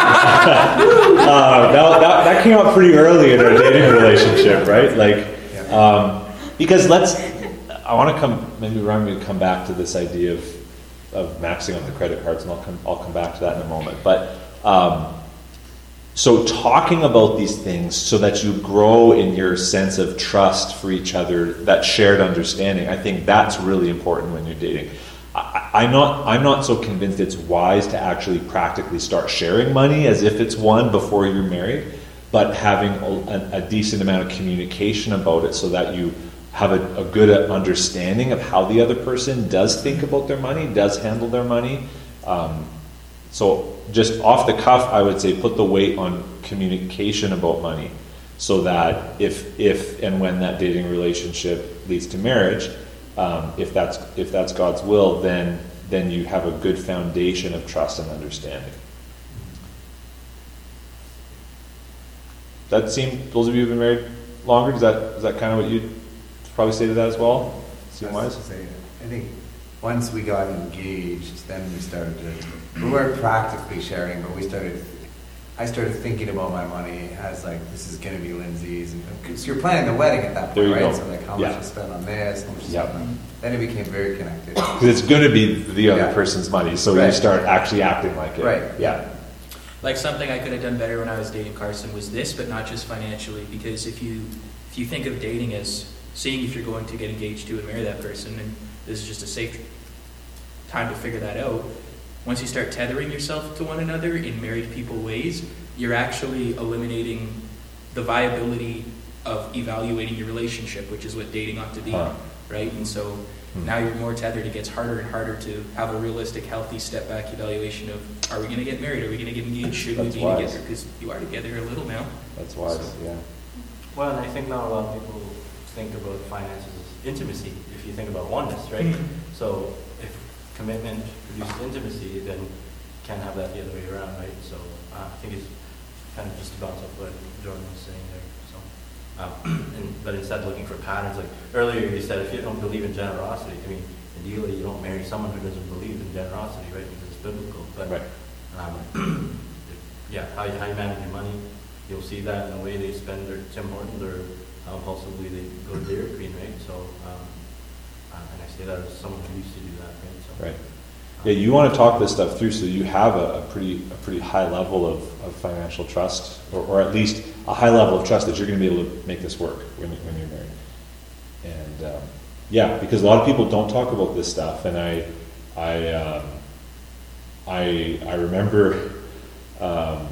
uh, that, that that came out pretty early in our dating relationship, right? Like, um, because let's. I want to come. Maybe remind me to come back to this idea of of maxing out the credit cards, and I'll come. I'll come back to that in a moment. But. Um, So talking about these things so that you grow in your sense of trust for each other, that shared understanding, I think that's really important when you're dating. I, I'm not I'm not so convinced it's wise to actually practically start sharing money as if it's one before you're married, but having a, a decent amount of communication about it so that you have a, a good understanding of how the other person does think about their money, does handle their money. Um, so just off the cuff, I would say put the weight on communication about money, so that if if and when that dating relationship leads to marriage, um, if that's if that's God's will, then then you have a good foundation of trust and understanding. Does that seem, those of you who've been married longer, is that is that kind of what you'd probably say to that as well? Seem wise? I think once we got engaged, then we started to, we weren't practically sharing, but we started I started thinking about my money as like, this is gonna be Lindsay's, and, cause you're planning the wedding at that There point, you right? go. So like, how Yeah. much to spend on this, how much to Yeah. spend on, then it became very connected. Because it's going to be the other Yeah. person's money, so you Right. start actually acting like it. Right. Yeah. Like something I could have done better when I was dating Carson was this, but not just financially. Because if you if you think of dating as seeing if you're going to get engaged to and marry that person, and this is just a safe time to figure that out. Once you start tethering yourself to one another in married people ways, you're actually eliminating the viability of evaluating your relationship, which is what dating ought to be, Huh. right? And so Hmm. now you're more tethered. It gets harder and harder to have a realistic, healthy step back evaluation of: are we going to get married? Are we going to get engaged? Should That's we be wise. together? Because you are together a little now. That's wise. So- Yeah. Well, and I think not a lot of people think about finances as intimacy, if you think about oneness, right? Mhm. So if commitment produces intimacy, then you can't have that the other way around, right? So uh, I think it's kind of just to bounce off what Jordan was saying there. So, um, and, but instead of looking for patterns, like earlier you said, if you don't believe in generosity, I mean, ideally you don't marry someone who doesn't believe in generosity, right? Because it's biblical. But Right. um, yeah, how you, how you manage your money, you'll see that in the way they spend their Tim Hortons or how impulsively they go to Dairy Queen, right? So, um, uh, and I say that as someone who used to do that, right? So, Right. um, Yeah, you want to talk this stuff through so you have a, a pretty a pretty high level of, of financial trust, or, or at least a high level of trust that you're going to be able to make this work when, when you're married. And um, yeah, because a lot of people don't talk about this stuff, and I I um, I I remember um,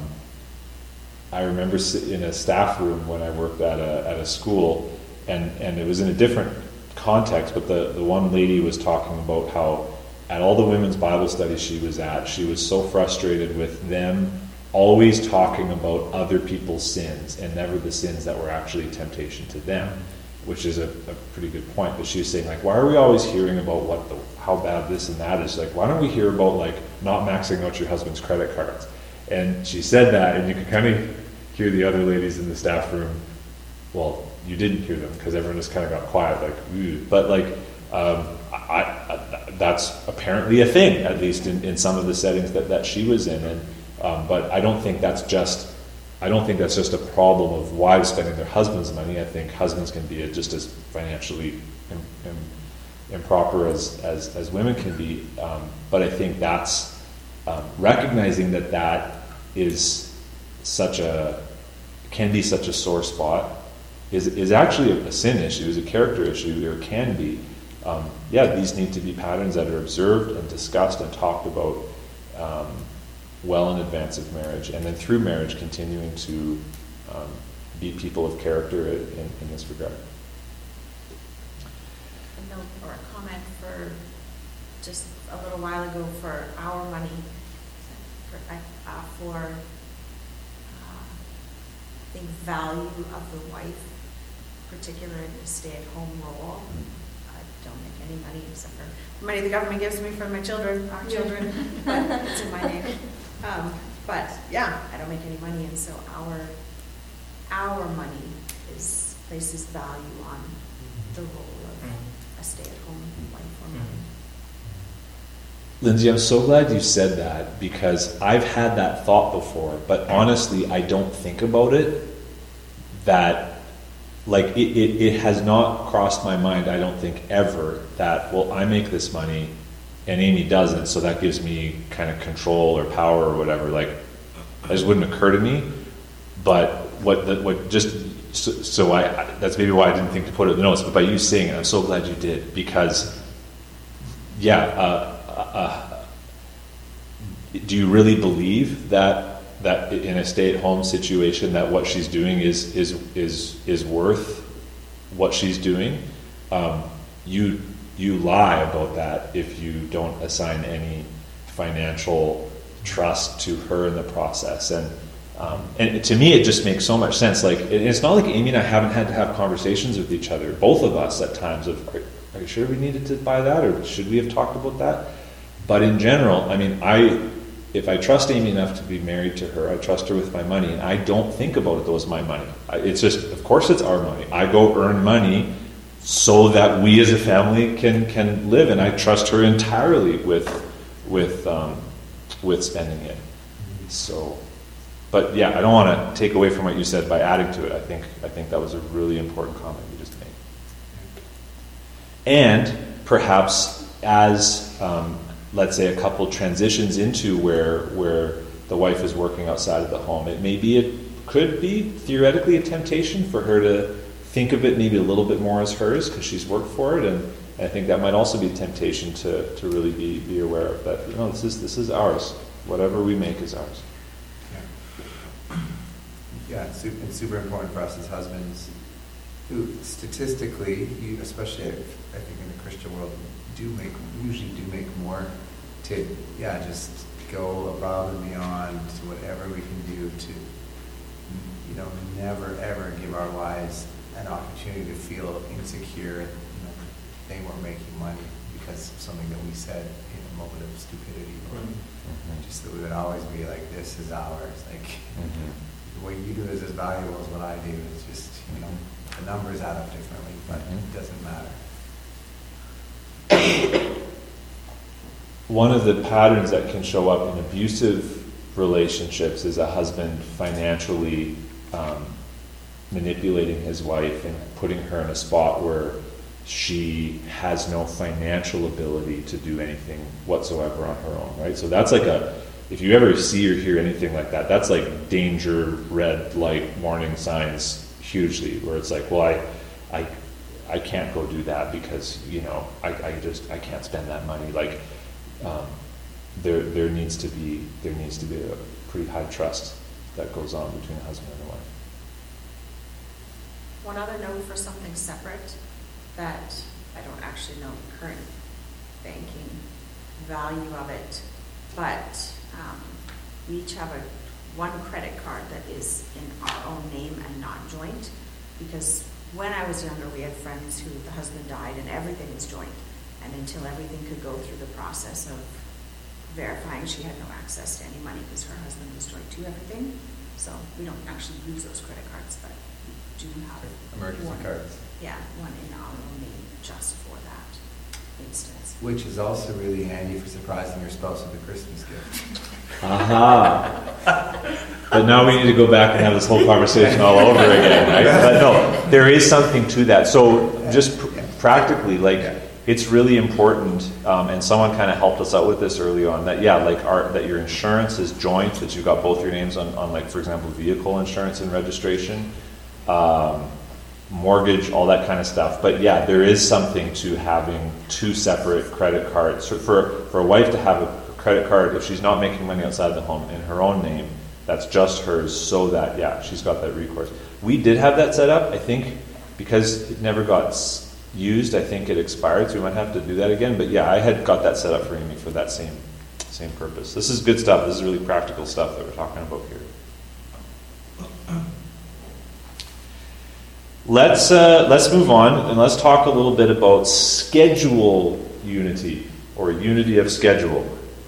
I remember sit in a staff room when I worked at a at a school, and and it was in a different context, but the the one lady was talking about how at all the women's Bible studies she was at, she was so frustrated with them always talking about other people's sins and never the sins that were actually temptation to them, which is a, a pretty good point. But she was saying, like, why are we always hearing about what the how bad this and that is? Like, why don't we hear about like not maxing out your husband's credit cards? And she said that, and you could kind of hear the other ladies in the staff room. Well, you didn't hear them because everyone just kind of got quiet, like, ooh. But like, um, I, I, that's apparently a thing, at least in, in some of the settings that, that she was in. And um, but I don't think that's just, I don't think that's just a problem of wives spending their husband's money. I think husbands can be just as financially im, im, improper as, as as women can be. Um, but I think that's um, recognizing that that is such a can be such a sore spot is is actually a, a sin issue, is a character issue, or can be. Um, yeah, these need to be patterns that are observed and discussed and talked about um, well in advance of marriage, and then through marriage continuing to um, be people of character in, in this regard. A note or a comment for just a little while ago for our money, for, uh, for uh, the value of the wife, particularly in the stay-at-home role. I don't make any money except for the money the government gives me for my children, our children, but it's in my name. Um, but yeah, I don't make any money, and so our our money is places value on the role of a stay-at-home wife or mother. Lindsay, I'm so glad you said that, because I've had that thought before, but honestly, I don't think about it. That, like, it, it, it has not crossed my mind, I don't think, ever, that, well, I make this money and Amy doesn't, so that gives me kind of control or power or whatever. Like, that just wouldn't occur to me. But what the, what just so, so I that's maybe why I didn't think to put it in the notes. But by you saying it, I'm so glad you did, because yeah, uh, uh, do you really believe that that in a stay-at-home situation that what she's doing is is is is worth what she's doing? Um, you you lie about that if you don't assign any financial trust to her in the process. And um, and to me, it just makes so much sense. Like, it, it's not like Amy and I haven't had to have conversations with each other, both of us at times, of, are, are you sure we needed to buy that, or should we have talked about that? But in general, I mean, I if I trust Amy enough to be married to her, I trust her with my money, and I don't think about it as my money. I, it's just, of course it's our money. I go earn money so that we as a family can can live, and I trust her entirely with with um, with spending it. So but yeah, I don't want to take away from what you said by adding to it. I think I think that was a really important comment you just made. And perhaps as um, let's say a couple transitions into where where the wife is working outside of the home, it may be it could be theoretically a temptation for her to think of it maybe a little bit more as hers because she's worked for it, and I think that might also be a temptation to, to really be, be aware of that. You know, this is this is ours. Whatever we make is ours. Yeah, yeah it's, super, it's super important for us as husbands, who statistically, you, especially if, I think in the Christian world, do make usually do make more to yeah just go above and beyond to whatever we can do to you know never ever give our wives an opportunity to feel insecure. You know, they weren't making money because of something that we said in a moment of stupidity. Or Mm-hmm. just that we would always be like, this is ours. Like, Mm-hmm. what you do is as valuable as what I do. It's just, you know, the numbers add up differently, but Mhm. it doesn't matter. One of the patterns that can show up in abusive relationships is a husband financially um, manipulating his wife and putting her in a spot where she has no financial ability to do anything whatsoever on her own, right? So that's like a, if you ever see or hear anything like that, that's like danger, red light, warning signs hugely, where it's like, well, I, I, I can't go do that because, you know, I, I just, I can't spend that money. Like, um, there, there needs to be, there needs to be a pretty high trust that goes on between a husband and a wife. One other note for something separate that I don't actually know the current banking value of it, but um, we each have a one credit card that is in our own name and not joint, because when I was younger we had friends who the husband died and everything was joint, and until everything could go through the process of verifying, she had no access to any money because her husband was joint to everything. So we don't actually use those credit cards, but we do have Emergency one. cards. Yeah, one in our own name just for that instance. Which is also really handy for surprising your spouse with a Christmas gift. Aha! But now we need to go back and have this whole conversation all over again, right? But no, there is something to that. So just pr- practically, like, it's really important, um, and someone kind of helped us out with this early on, that, yeah, like, our, that your insurance is joint, that you've got both your names on, on like, for example, vehicle insurance and registration, um, mortgage, all that kind of stuff. But yeah, there is something to having two separate credit cards. So for, for a wife to have a credit card, if she's not making money outside of the home, in her own name, that's just hers, so that, yeah, she's got that recourse. We did have that set up, I think, because it never got s- used, I think it expired, so we might have to do that again. But yeah, I had got that set up for Amy for that same same purpose. This is good stuff. This is really practical stuff that we're talking about here. Let's uh, let's move on and let's talk a little bit about schedule unity, or unity of schedule.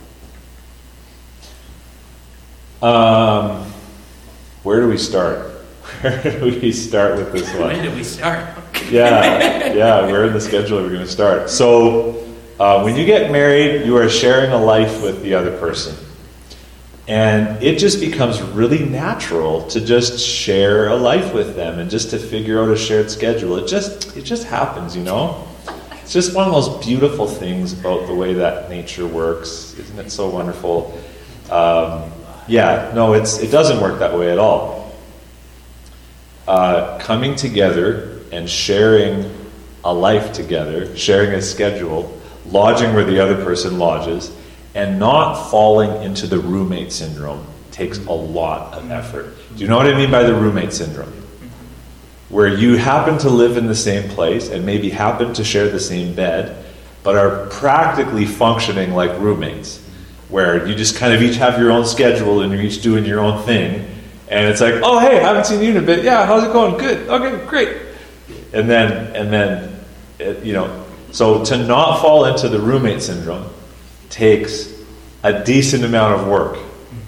Um, where do we start? Where do we start with this one? When did we start? yeah, yeah. Where in the schedule are we going to start? So, uh, when you get married, you are sharing a life with the other person. And it just becomes really natural to just share a life with them and just to figure out a shared schedule. It just it just happens, you know? It's just one of those beautiful things about the way that nature works. Isn't it so wonderful? Um, yeah, no, it's it doesn't work that way at all. Uh, coming together and sharing a life together, sharing a schedule, lodging where the other person lodges, and not falling into the roommate syndrome takes a lot of effort. Do you know what I mean by the roommate syndrome? Where you happen to live in the same place and maybe happen to share the same bed, but are practically functioning like roommates. Where you just kind of each have your own schedule and you're each doing your own thing. And it's like, oh, hey, I haven't seen you in a bit. Yeah, how's it going? Good. Okay, great. And then, and then, it, you know, so to not fall into the roommate syndrome takes a decent amount of work.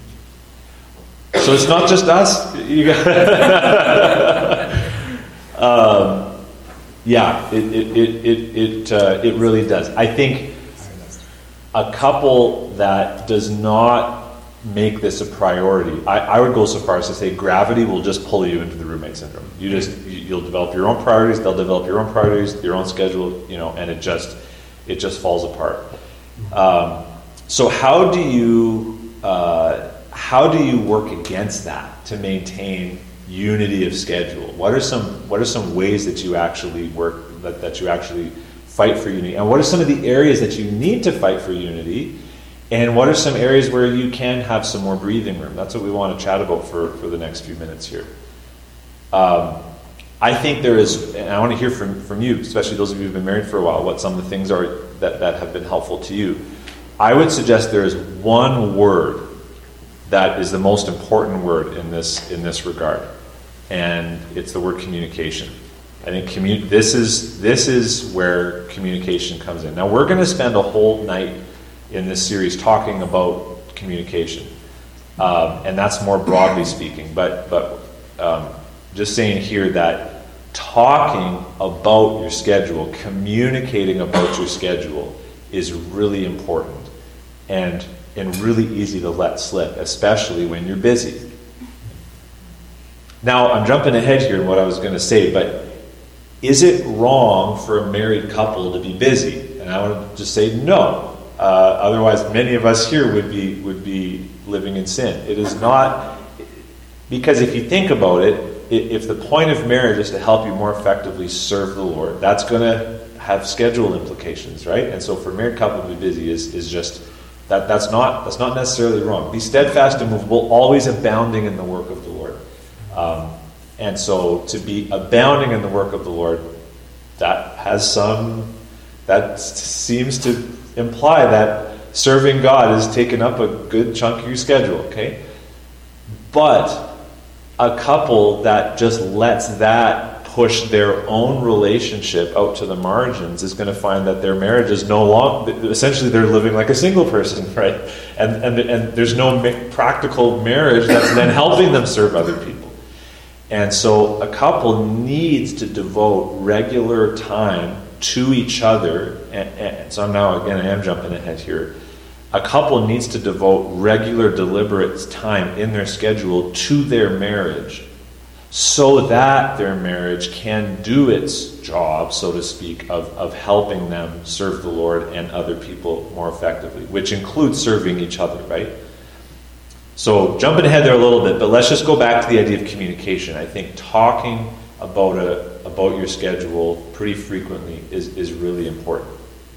So it's not just us. You got um, yeah, it it it it it, uh, it really does. I think a couple that does not make this a priority. I, I would go so far as to say gravity will just pull you into the roommate syndrome. You just you, you'll develop your own priorities. They'll develop your own priorities, your own schedule, you know, and it just it just falls apart. Um, so how do you uh, how do you work against that to maintain unity of schedule? What are some what are some ways that you actually work that, that you actually fight for unity? And what are some of the areas that you need to fight for unity? And what are some areas where you can have some more breathing room? That's what we want to chat about for, for the next few minutes here. Um, I think there is, and I want to hear from, from you, especially those of you who've been married for a while, what some of the things are that, that have been helpful to you. I would suggest there is one word that is the most important word in this in this regard, and it's the word communication. I think commu- this is this is where communication comes in. Now we're going to spend a whole night in this series talking about communication, um, and that's more broadly speaking. But but um, just saying here that talking about your schedule, communicating about your schedule, is really important and and really easy to let slip, especially when you're busy. Now I'm jumping ahead here in what I was going to say, but is it wrong for a married couple to be busy? And I want to just say no. Uh, otherwise, many of us here would be would be living in sin. It is not, because if you think about it, if the point of marriage is to help you more effectively serve the Lord, that's going to have schedule implications, right? And so, for a married couple to be busy is is just that. That's not that's not necessarily wrong. Be steadfast, immovable, always abounding in the work of the Lord. Um, and so, to be abounding in the work of the Lord, that has some that seems to imply that serving God has taken up a good chunk of your schedule, okay? But a couple that just lets that push their own relationship out to the margins is going to find that their marriage is no longer, essentially they're living like a single person, right? And and, and there's no ma- practical marriage that's then helping them serve other people. And so a couple needs to devote regular time to each other, and, and so I'm now, again, I am jumping ahead here. A couple needs to devote regular, deliberate time in their schedule to their marriage so that their marriage can do its job, so to speak, of, of helping them serve the Lord and other people more effectively, which includes serving each other, right? So jumping ahead there a little bit, but let's just go back to the idea of communication. I think talking about a about your schedule pretty frequently is, is really important.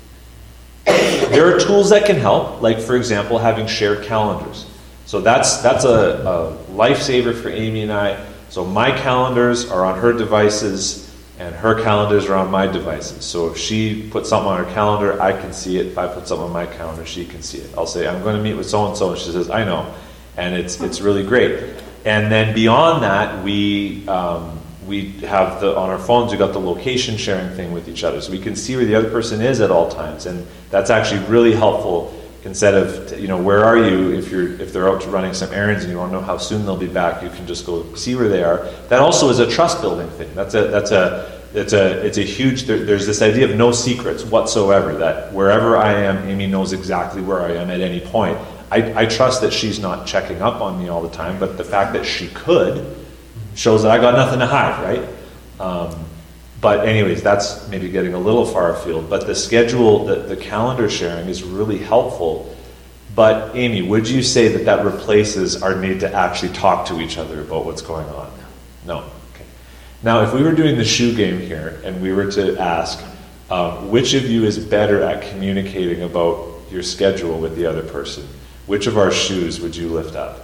There are tools that can help, like, for example, having shared calendars. So that's that's a, a lifesaver for Amy and I. So my calendars are on her devices, and her calendars are on my devices. So if she puts something on her calendar, I can see it. If I put something on my calendar, she can see it. I'll say, I'm going to meet with so-and-so, and she says, I know. And it's it's really great. And then beyond that, we... Um, we have the, on our phones, we got the location sharing thing with each other. So we can see where the other person is at all times. And that's actually really helpful instead of, you know, where are you? If you're, if they're out to running some errands and you don't know how soon they'll be back, you can just go see where they are. That also is a trust building thing. That's a, that's a, it's a, it's a huge, there, there's this idea of no secrets whatsoever, that wherever I am, Amy knows exactly where I am at any point. I, I trust that she's not checking up on me all the time, but the fact that she could shows that I got nothing to hide, right? Um, but anyways, that's maybe getting a little far afield. But the schedule, the, the calendar sharing is really helpful. But Amy, would you say that that replaces our need to actually talk to each other about what's going on? No. Okay. Now, if we were doing the shoe game here, and we were to ask, um, which of you is better at communicating about your schedule with the other person, which of our shoes would you lift up?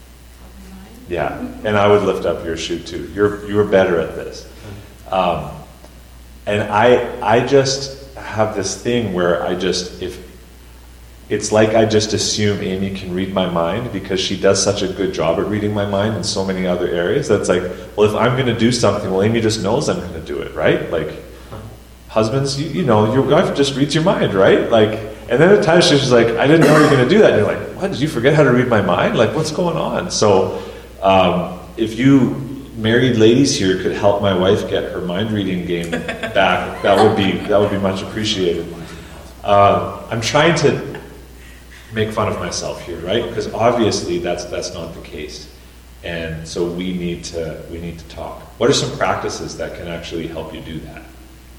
Yeah, and I would lift up your shoe too. You're you're better at this, um, and I I just have this thing where I just if it's like I just assume Amy can read my mind because she does such a good job at reading my mind in so many other areas. That's like, well, if I'm going to do something, well, Amy just knows I'm going to do it, right? Like, husbands, you, you know, your wife just reads your mind, right? Like, and then at times she's like, I didn't know you were going to do that. And you're like, what? Did you forget how to read my mind? Like, what's going on? So. Um, if you married ladies here could help my wife get her mind reading game back, that would be that would be much appreciated. Uh, I'm trying to make fun of myself here, right? Because obviously that's that's not the case. And so we need to we need to talk. What are some practices that can actually help you do that?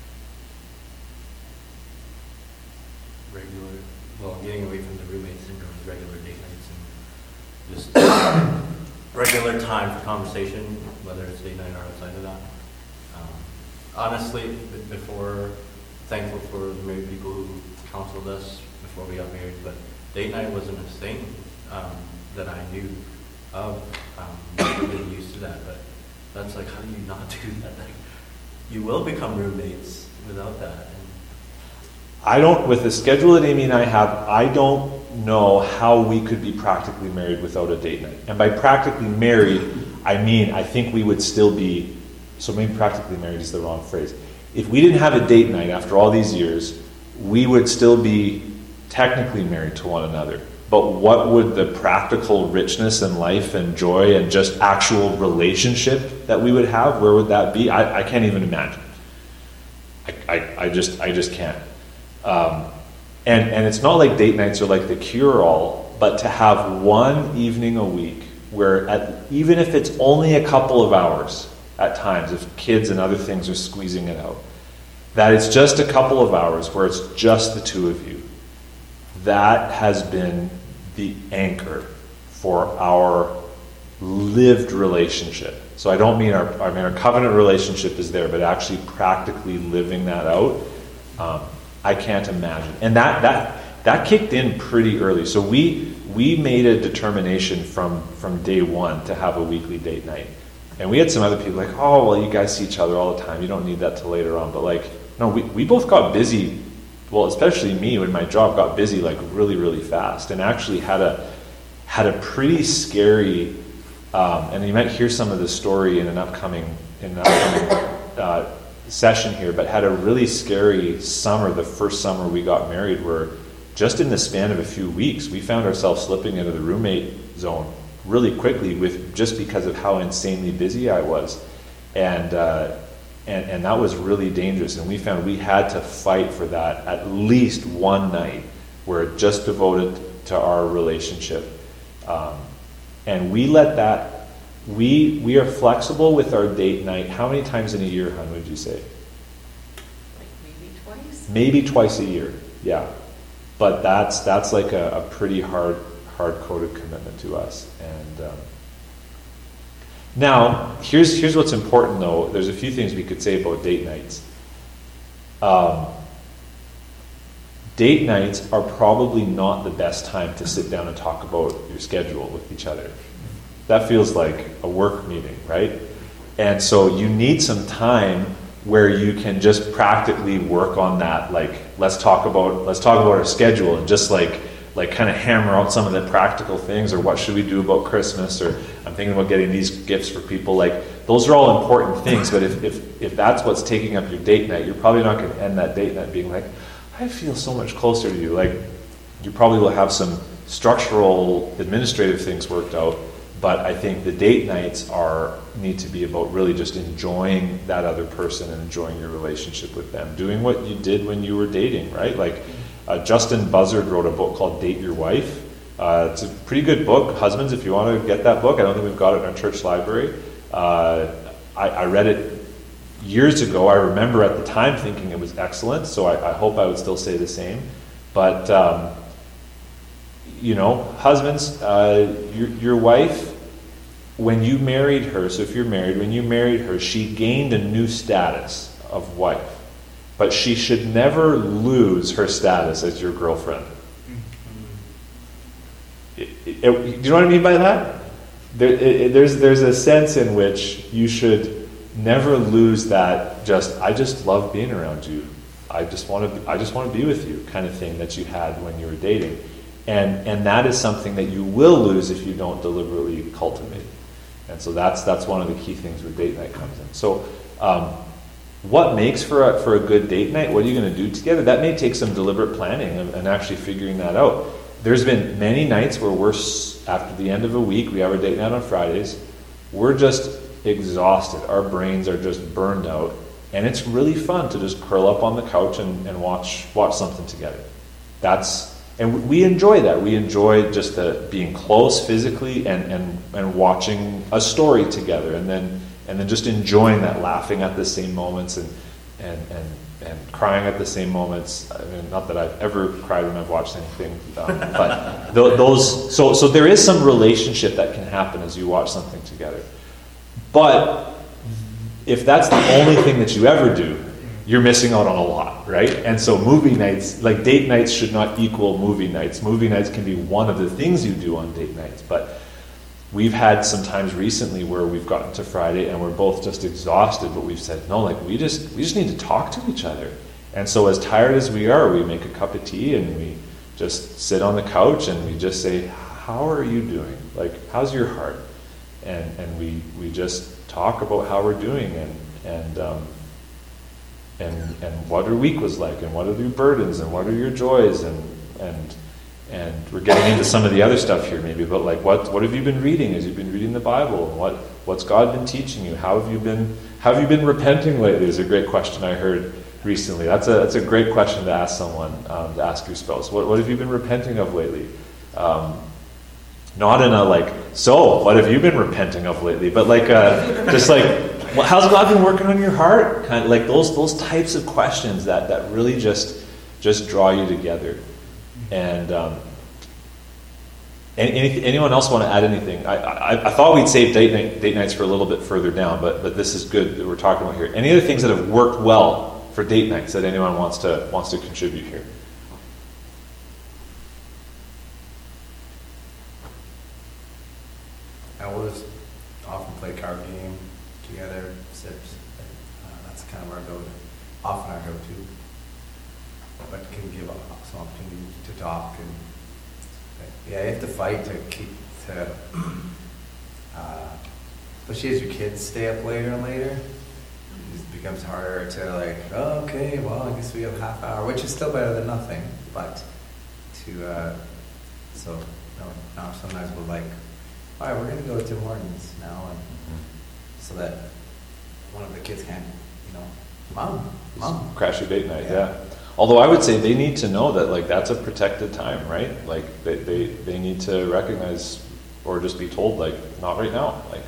Regular, well, getting away from the roommate syndrome, regular date nights, and just regular time for conversation, whether it's date night or outside of that. Um, honestly, b- before, thankful for the married people who counseled us before we got married, but date night wasn't a thing um, that I knew of. Um, I'm really used to that, but that's like, how do you not do that? Like, you will become roommates without that. And I don't, with the schedule that Amy and I have, I don't know how we could be practically married without a date night. And by practically married, I mean, I think we would still be, so maybe practically married is the wrong phrase. If we didn't have a date night after all these years, we would still be technically married to one another. But what would the practical richness and life and joy and just actual relationship that we would have, where would that be? I, I can't even imagine. I, I, I just I just can't. Um, and, and it's not like date nights are like the cure-all, but to have one evening a week where, at, even if it's only a couple of hours at times, if kids and other things are squeezing it out, that it's just a couple of hours where it's just the two of you, that has been the anchor for our lived relationship. So I don't mean our, I mean our covenant relationship is there, but actually practically living that out, um, I can't imagine. And that that that kicked in pretty early. So we we made a determination from from day one to have a weekly date night. And we had some other people like, oh, well, you guys see each other all the time. You don't need that till later on. But like, no, we, we both got busy. Well, especially me when my job got busy like really, really fast, and actually had a had a pretty scary. Um, and you might hear some of the story in an upcoming in an upcoming uh, session here, but had a really scary summer. The first summer we got married, where just in the span of a few weeks, we found ourselves slipping into the roommate zone really quickly, with just because of how insanely busy I was, and. Uh, And, and that was really dangerous, and we found we had to fight for that at least one night where it just devoted to our relationship. Um, and we let that, we we are flexible with our date night. How many times in a year, hon, would you say? Like maybe twice? Maybe twice a year, yeah. But that's that's like a, a pretty hard, hard-coded commitment to us. And um, now, here's here's what's important, though. There's a few things we could say about date nights. Um, date nights are probably not the best time to sit down and talk about your schedule with each other. That feels like a work meeting, right? And so you need some time where you can just practically work on that. Like, let's talk about let's talk about our schedule, and just like. like kind of hammer out some of the practical things, or what should we do about Christmas, or I'm thinking about getting these gifts for people. Like, those are all important things, but if, if, if that's what's taking up your date night, you're probably not going to end that date night being like, I feel so much closer to you. Like, you probably will have some structural, administrative things worked out, but I think the date nights are need to be about really just enjoying that other person and enjoying your relationship with them, doing what you did when you were dating, right? Like, Uh, Justin Buzzard wrote a book called Date Your Wife. Uh, it's a pretty good book. Husbands, if you want to get that book, I don't think we've got it in our church library. Uh, I, I read it years ago. I remember at the time thinking it was excellent, so I, I hope I would still say the same. But, um, you know, husbands, uh, your, your wife, when you married her, so if you're married, when you married her, she gained a new status of wife. But she should never lose her status as your girlfriend. It, it, it, do you know what I mean by that? There, it, there's there's a sense in which you should never lose that. Just I just love being around you. I just want to I just want to be with you kind of thing that you had when you were dating, and and that is something that you will lose if you don't deliberately cultivate. And so that's that's one of the key things where date night comes in. So. Um, What makes for a, for a good date night? What are you going to do together? That may take some deliberate planning and, and actually figuring that out. There's been many nights where we're, after the end of a week, we have our date night on Fridays, we're just exhausted. Our brains are just burned out. And it's really fun to just curl up on the couch and, and watch watch something together. That's and we enjoy that. We enjoy just the being close physically and, and, and watching a story together, and then and then just enjoying that, laughing at the same moments and and and, and crying at the same moments. I mean, not that I've ever cried when I've watched anything, um, but th- those. So so there is some relationship that can happen as you watch something together. But if that's the only thing that you ever do, you're missing out on a lot, right? And so movie nights, like date nights should not equal movie nights. Movie nights can be one of the things you do on date nights, but we've had some times recently where we've gotten to Friday and we're both just exhausted, but we've said, no, like we just we just need to talk to each other. And so as tired as we are, we make a cup of tea and we just sit on the couch and we just say, how are you doing? Like, how's your heart? And and we, we just talk about how we're doing and and um, and and what our week was like and what are your burdens and what are your joys and and and we're getting into some of the other stuff here maybe, but like what what have you been reading as you've been reading the Bible? What what's God been teaching you? How have you been how have you been repenting lately? Is a great question I heard recently. That's a that's a great question to ask someone, um, to ask your spouse. What what have you been repenting of lately? Um, not in a like, so what have you been repenting of lately? But like uh, just like, well, how's God been working on your heart? Kind of like those those types of questions that that really just just draw you together. And um, any, anyone else want to add anything? I, I, I thought we'd save date night, date nights for a little bit further down, but but this is good that we're talking about here. Any other things that have worked well for date nights that anyone wants to wants to contribute here? I always often play card game together, sips. Uh, that's kind of our go-to, often our go-to. But can give some opportunity to talk and yeah, you have to fight to keep to, uh, especially as your kids stay up later and later. It becomes harder to like, oh, okay, well, I guess we have a half hour, which is still better than nothing. But to uh, so you know, now sometimes we're like, all right, we're going to go to Tim Hortons now, and so that one of the kids can, you know, mom, mom. Crash your date night, yeah. Yeah. Although I would say they need to know that like that's a protected time, right? Like they, they, they need to recognize or just be told like, not right now. Like,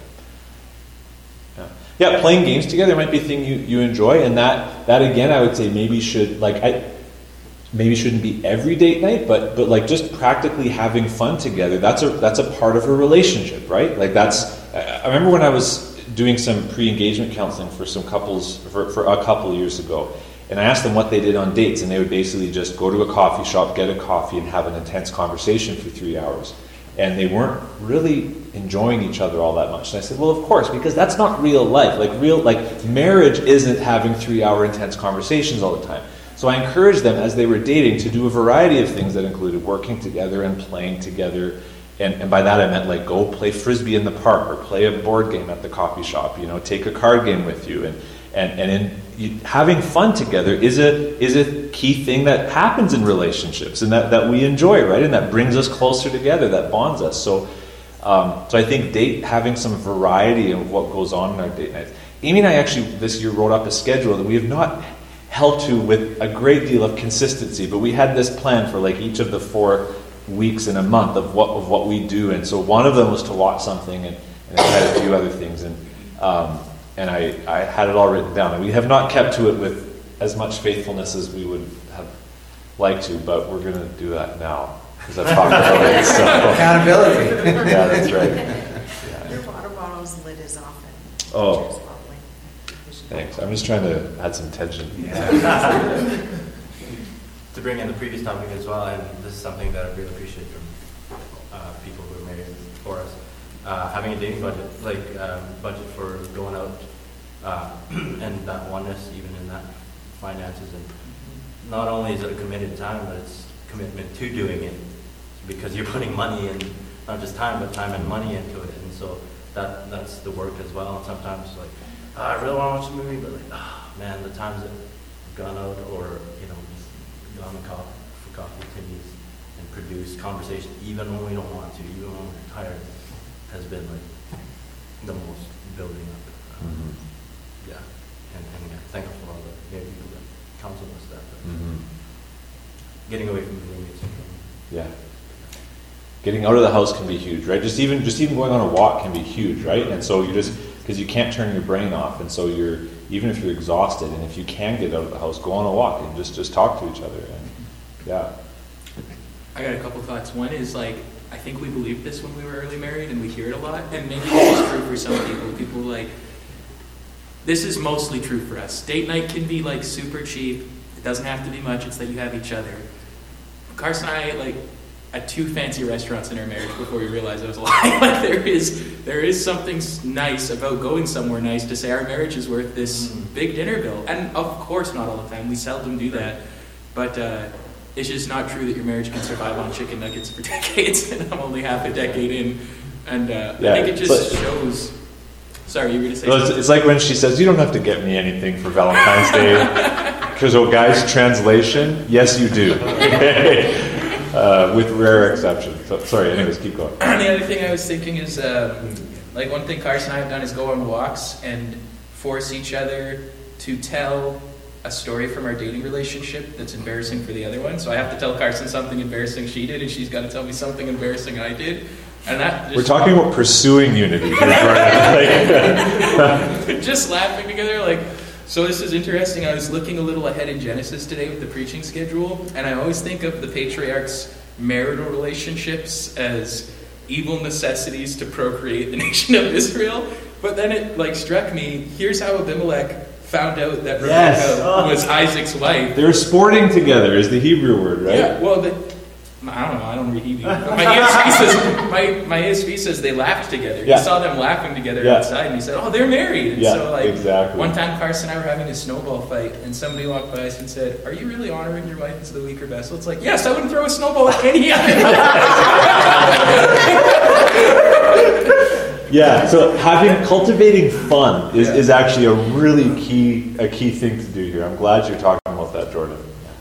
yeah. Yeah, playing games together might be a thing you, you enjoy, and that, that again I would say maybe should like I maybe shouldn't be every date night, but but like just practically having fun together. That's a that's a part of a relationship, right? Like that's. I remember when I was doing some pre-engagement counseling for some couples for, for a couple years ago, and I asked them what they did on dates, and they would basically just go to a coffee shop, get a coffee, and have an intense conversation for three hours. And they weren't really enjoying each other all that much. And I said, well, of course, because that's not real life. Like real, like marriage isn't having three-hour intense conversations all the time. So I encouraged them as they were dating to do a variety of things that included working together and playing together. And, and by that I meant like go play Frisbee in the park or play a board game at the coffee shop. You know, take a card game with you. And and and in you, having fun together is a is a key thing that happens in relationships and that, that we enjoy, right? And that brings us closer together, that bonds us. So um, so I think date having some variety of what goes on in our date nights. Amy and I actually this year wrote up a schedule that we have not held to with a great deal of consistency, but we had this plan for like each of the four weeks in a month of what of what we do, and so one of them was to watch something, and, and I had a few other things, and um, and I, I had it all written down, and we have not kept to it with as much faithfulness as we would have liked to, but we're going to do that now because I've talked about it. So. Accountability. Yeah, that's right. Yeah. Your water bottle's lid is off. Oh. Cheers, probably. Thanks. I'm just trying to add some tension. Yeah. To bring in the previous topic as well, and this is something that I really appreciate from uh, people who are married for us, uh, having a dating budget, like um, budget for going out, uh, and that oneness, even in that finances, and not only is it a committed time, but it's commitment to doing it, because you're putting money in, not just time, but time and money into it, and so that that's the work as well. And sometimes like, oh, I really want to watch a movie, but like, oh man, the times that I've gone out or you know. on the coffee, for coffee tinnies and produce conversation even when we don't want to, even when we're tired, has been like the most building up. Um, Mm-hmm. Yeah, and, and yeah, thankful for all the maybe people that counsel us that. But Mm-hmm. getting away from the roommates. Yeah. Getting out of the house can be huge, right? Just even just even going on a walk can be huge, right? And so you just, because you can't turn your brain off, and so you're, even if you're exhausted, and if you can get out of the house, go on a walk and just just talk to each other. And yeah. I got a couple thoughts. One is like, I think we believed this when we were early married, and we hear it a lot, and maybe this is true for some people. People like, this is mostly true for us. Date night can be like super cheap. It doesn't have to be much. It's that you have each other. Carson and I, like, at two fancy restaurants in our marriage before we realized it was a lie. Like, there is there is something nice about going somewhere nice to say our marriage is worth this big dinner bill. And of course, not all the time. We seldom do that. But uh, it's just not true that your marriage can survive on chicken nuggets for decades. And I'm only half a decade in. And uh, Yeah, I think it just but- shows... Sorry, you were going to say Well, it's, something? it's like when she says, "You don't have to get me anything for Valentine's Day." Because, oh, guys, translation, yes, you do. uh, with rare exceptions. So, sorry, anyways, keep going. And the other thing I was thinking is, um, like, one thing Carson and I have done is go on walks and force each other to tell a story from our dating relationship that's embarrassing for the other one. So I have to tell Carson something embarrassing she did, and she's got to tell me something embarrassing I did. And that just, We're talking about pursuing unity here, Jordan. Like, just laughing together, like. So this is interesting. I was looking a little ahead in Genesis today with the preaching schedule, and I always think of the patriarchs' marital relationships as evil necessities to procreate the nation of Israel. But then it like struck me, here's how Abimelech found out that Rebecca Yes. Oh. was Isaac's wife. they're sporting together is the Hebrew word, right? Yeah, well, the, I don't know. I don't read Hebrew. But my E S V says my my E S V says they laughed together. Yeah. He saw them laughing together Yeah. outside, and he said, "Oh, they're married." And Yeah, so, like, exactly. one time, Carson and I were having a snowball fight, and somebody walked by us and said, "Are you really honoring your wife as the weaker vessel?" It's like, yes, I wouldn't throw a snowball at any other. Yeah, so having cultivating fun is, Yeah. is actually a really key a key thing to do here. I'm glad you're talking about that, Jordan.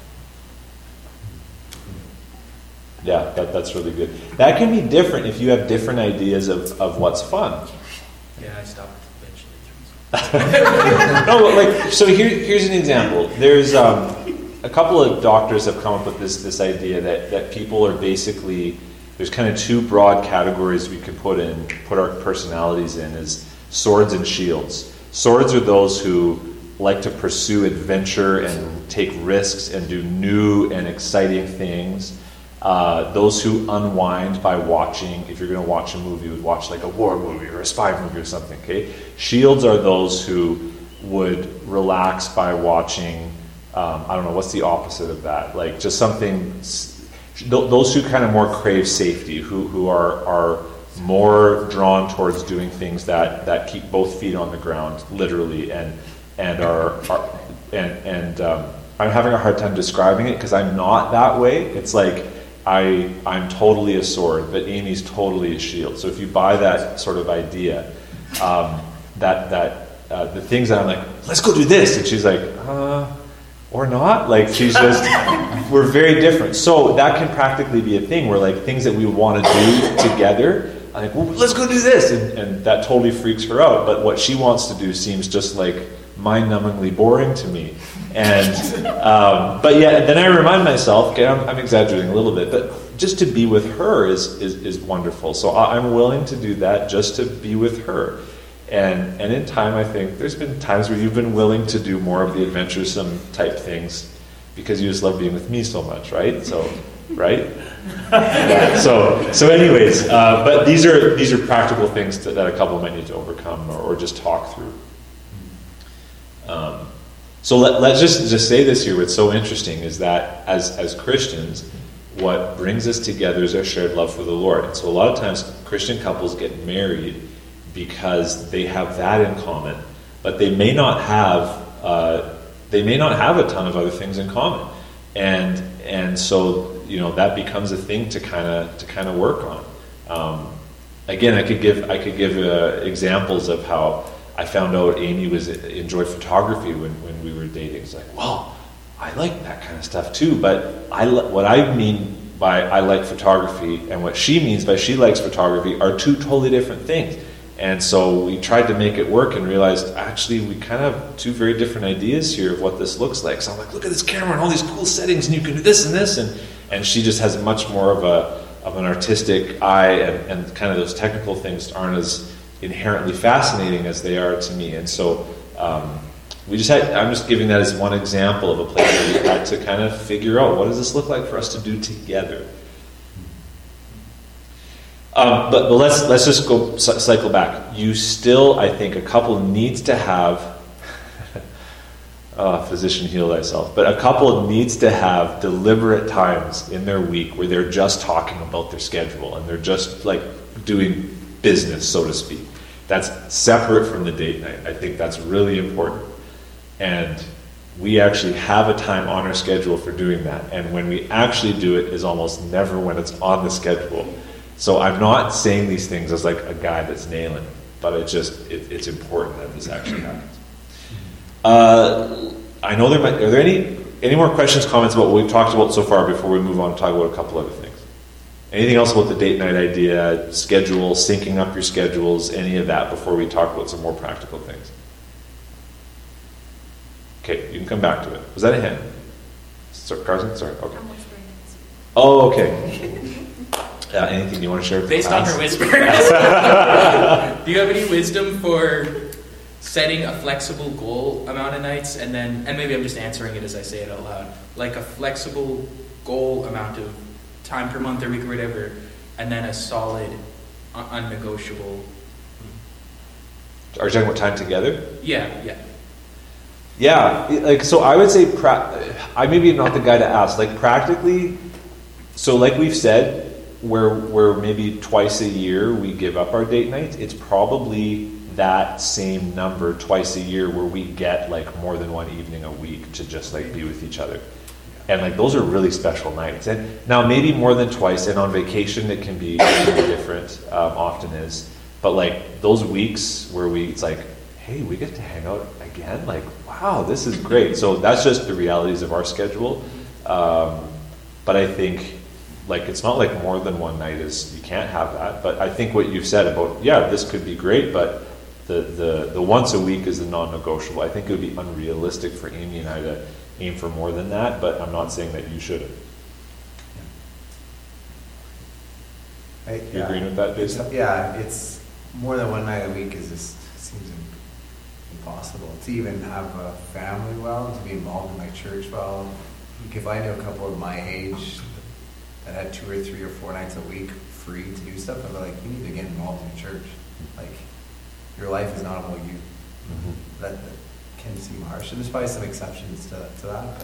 Yeah, that, that's really good. That can be different if you have different ideas of, of what's fun. Yeah, I stopped eventually. No, but like, so here, here's an example. There's um, a couple of doctors have come up with this this idea that, that people are basically, there's kind of two broad categories we could put in, put our personalities in, is swords and shields. Swords are those who like to pursue adventure and take risks and do new and exciting things. Uh, those who unwind by watching, if you're going to watch a movie, you would watch like a war movie or a spy movie or something, okay? Shields are those who would relax by watching, um, I don't know, what's the opposite of that? Like just something, those who kind of more crave safety, who, who are, are more drawn towards doing things that, that keep both feet on the ground, literally, and, and are, are and, and um, I'm having a hard time describing it because I'm not that way. It's like, I, I'm totally a sword, but Amy's totally a shield. So if you buy that sort of idea, um, that that uh, the things that I'm like, let's go do this, and she's like, uh, or not. Like she's just, we're very different. So that can practically be a thing where like things that we want to do together, I'm like, well, let's go do this, and, and that totally freaks her out. But what she wants to do seems just like mind-numbingly boring to me. And um, but yeah, then I remind myself, okay, I'm, I'm exaggerating a little bit, but just to be with her is is, is wonderful. So I, I'm willing to do that just to be with her. And and in time, I think there's been times where you've been willing to do more of the adventuresome type things because you just love being with me so much, right? So, right? Yeah, so so anyways, uh, but these are these are practical things that, that a couple might need to overcome or, or just talk through. Um, so let, let's just, just say this here. What's so interesting is that as, as Christians, what brings us together is our shared love for the Lord. And so a lot of times Christian couples get married because they have that in common, but they may not have uh, they may not have a ton of other things in common. And and so you know that becomes a thing to kind of to kind of work on. Um, again, I could give I could give uh, examples of how I found out Amy was enjoyed photography when, when we were dating. It's like, well, I like that kind of stuff too, but I what I mean by I like photography and what she means by she likes photography are two totally different things. And so we tried to make it work and realized actually we kind of have two very different ideas here of what this looks like. So I'm like, look at this camera and all these cool settings and you can do this and this. And and she just has much more of a of an artistic eye, and, and kind of those technical things aren't as inherently fascinating as they are to me. And so um, we just had, I'm just giving that as one example of a place where we had to kind of figure out, what does this look like for us to do together? Um, but, but let's let's just go cycle back. You still, I think, a couple needs to have, uh, physician heal thyself, but a couple needs to have deliberate times in their week where they're just talking about their schedule and they're just like doing business, so to speak. That's separate from the date night. I think that's really important. And we actually have a time on our schedule for doing that. And when we actually do it is almost never when it's on the schedule. So I'm not saying these things as like a guy that's nailing it, but it just, it, it's important that this actually happens. Uh, I know there might, are there any, any more questions, comments about what we've talked about so far before we move on to talk about a couple other things? Anything else about the date night idea, schedule, syncing up your schedules, any of that before we talk about some more practical things? Okay, you can come back to it. Was that a hand? Sorry, Carson? Sorry, okay. I'm whispering next week. Oh, okay. Uh, anything you want to share with the Based on class? her whispers. Do you have any wisdom for setting a flexible goal amount of nights, and then, and maybe I'm just answering it as I say it out loud, like a flexible goal amount of time per month or week or whatever, and then a solid, un- unnegotiable. Are you talking about time together? Yeah, yeah. Yeah, like, so I would say, pra- I maybe am not the guy to ask, like practically, so like we've said, where where maybe twice a year we give up our date nights, it's probably that same number twice a year where we get like more than one evening a week to just like be with each other. And like those are really special nights. And now maybe more than twice, and on vacation it can be, it can be different, um, often is. But like those weeks where we, it's like, hey, we get to hang out again, like, wow, this is great. So that's just the realities of our schedule. Um, but I think, like, it's not like more than one night is, you can't have that. But I think what you've said about, yeah, this could be great, but the, the, the once a week is the non-negotiable. I think it would be unrealistic for Amy and I to aim for more than that, but I'm not saying that you shouldn't. I, You yeah. agreeing with that, It's, Jason? yeah, it's more than one night a week is just seems im- impossible to even have a family well, to be involved in my church well. Like if I knew a couple of my age that had two or three or four nights a week free to do stuff, I'd be like, you need to get involved in church. Like your life is not about you. Mm-hmm. That, that can seem harsh. And there's probably some exceptions to, to that, but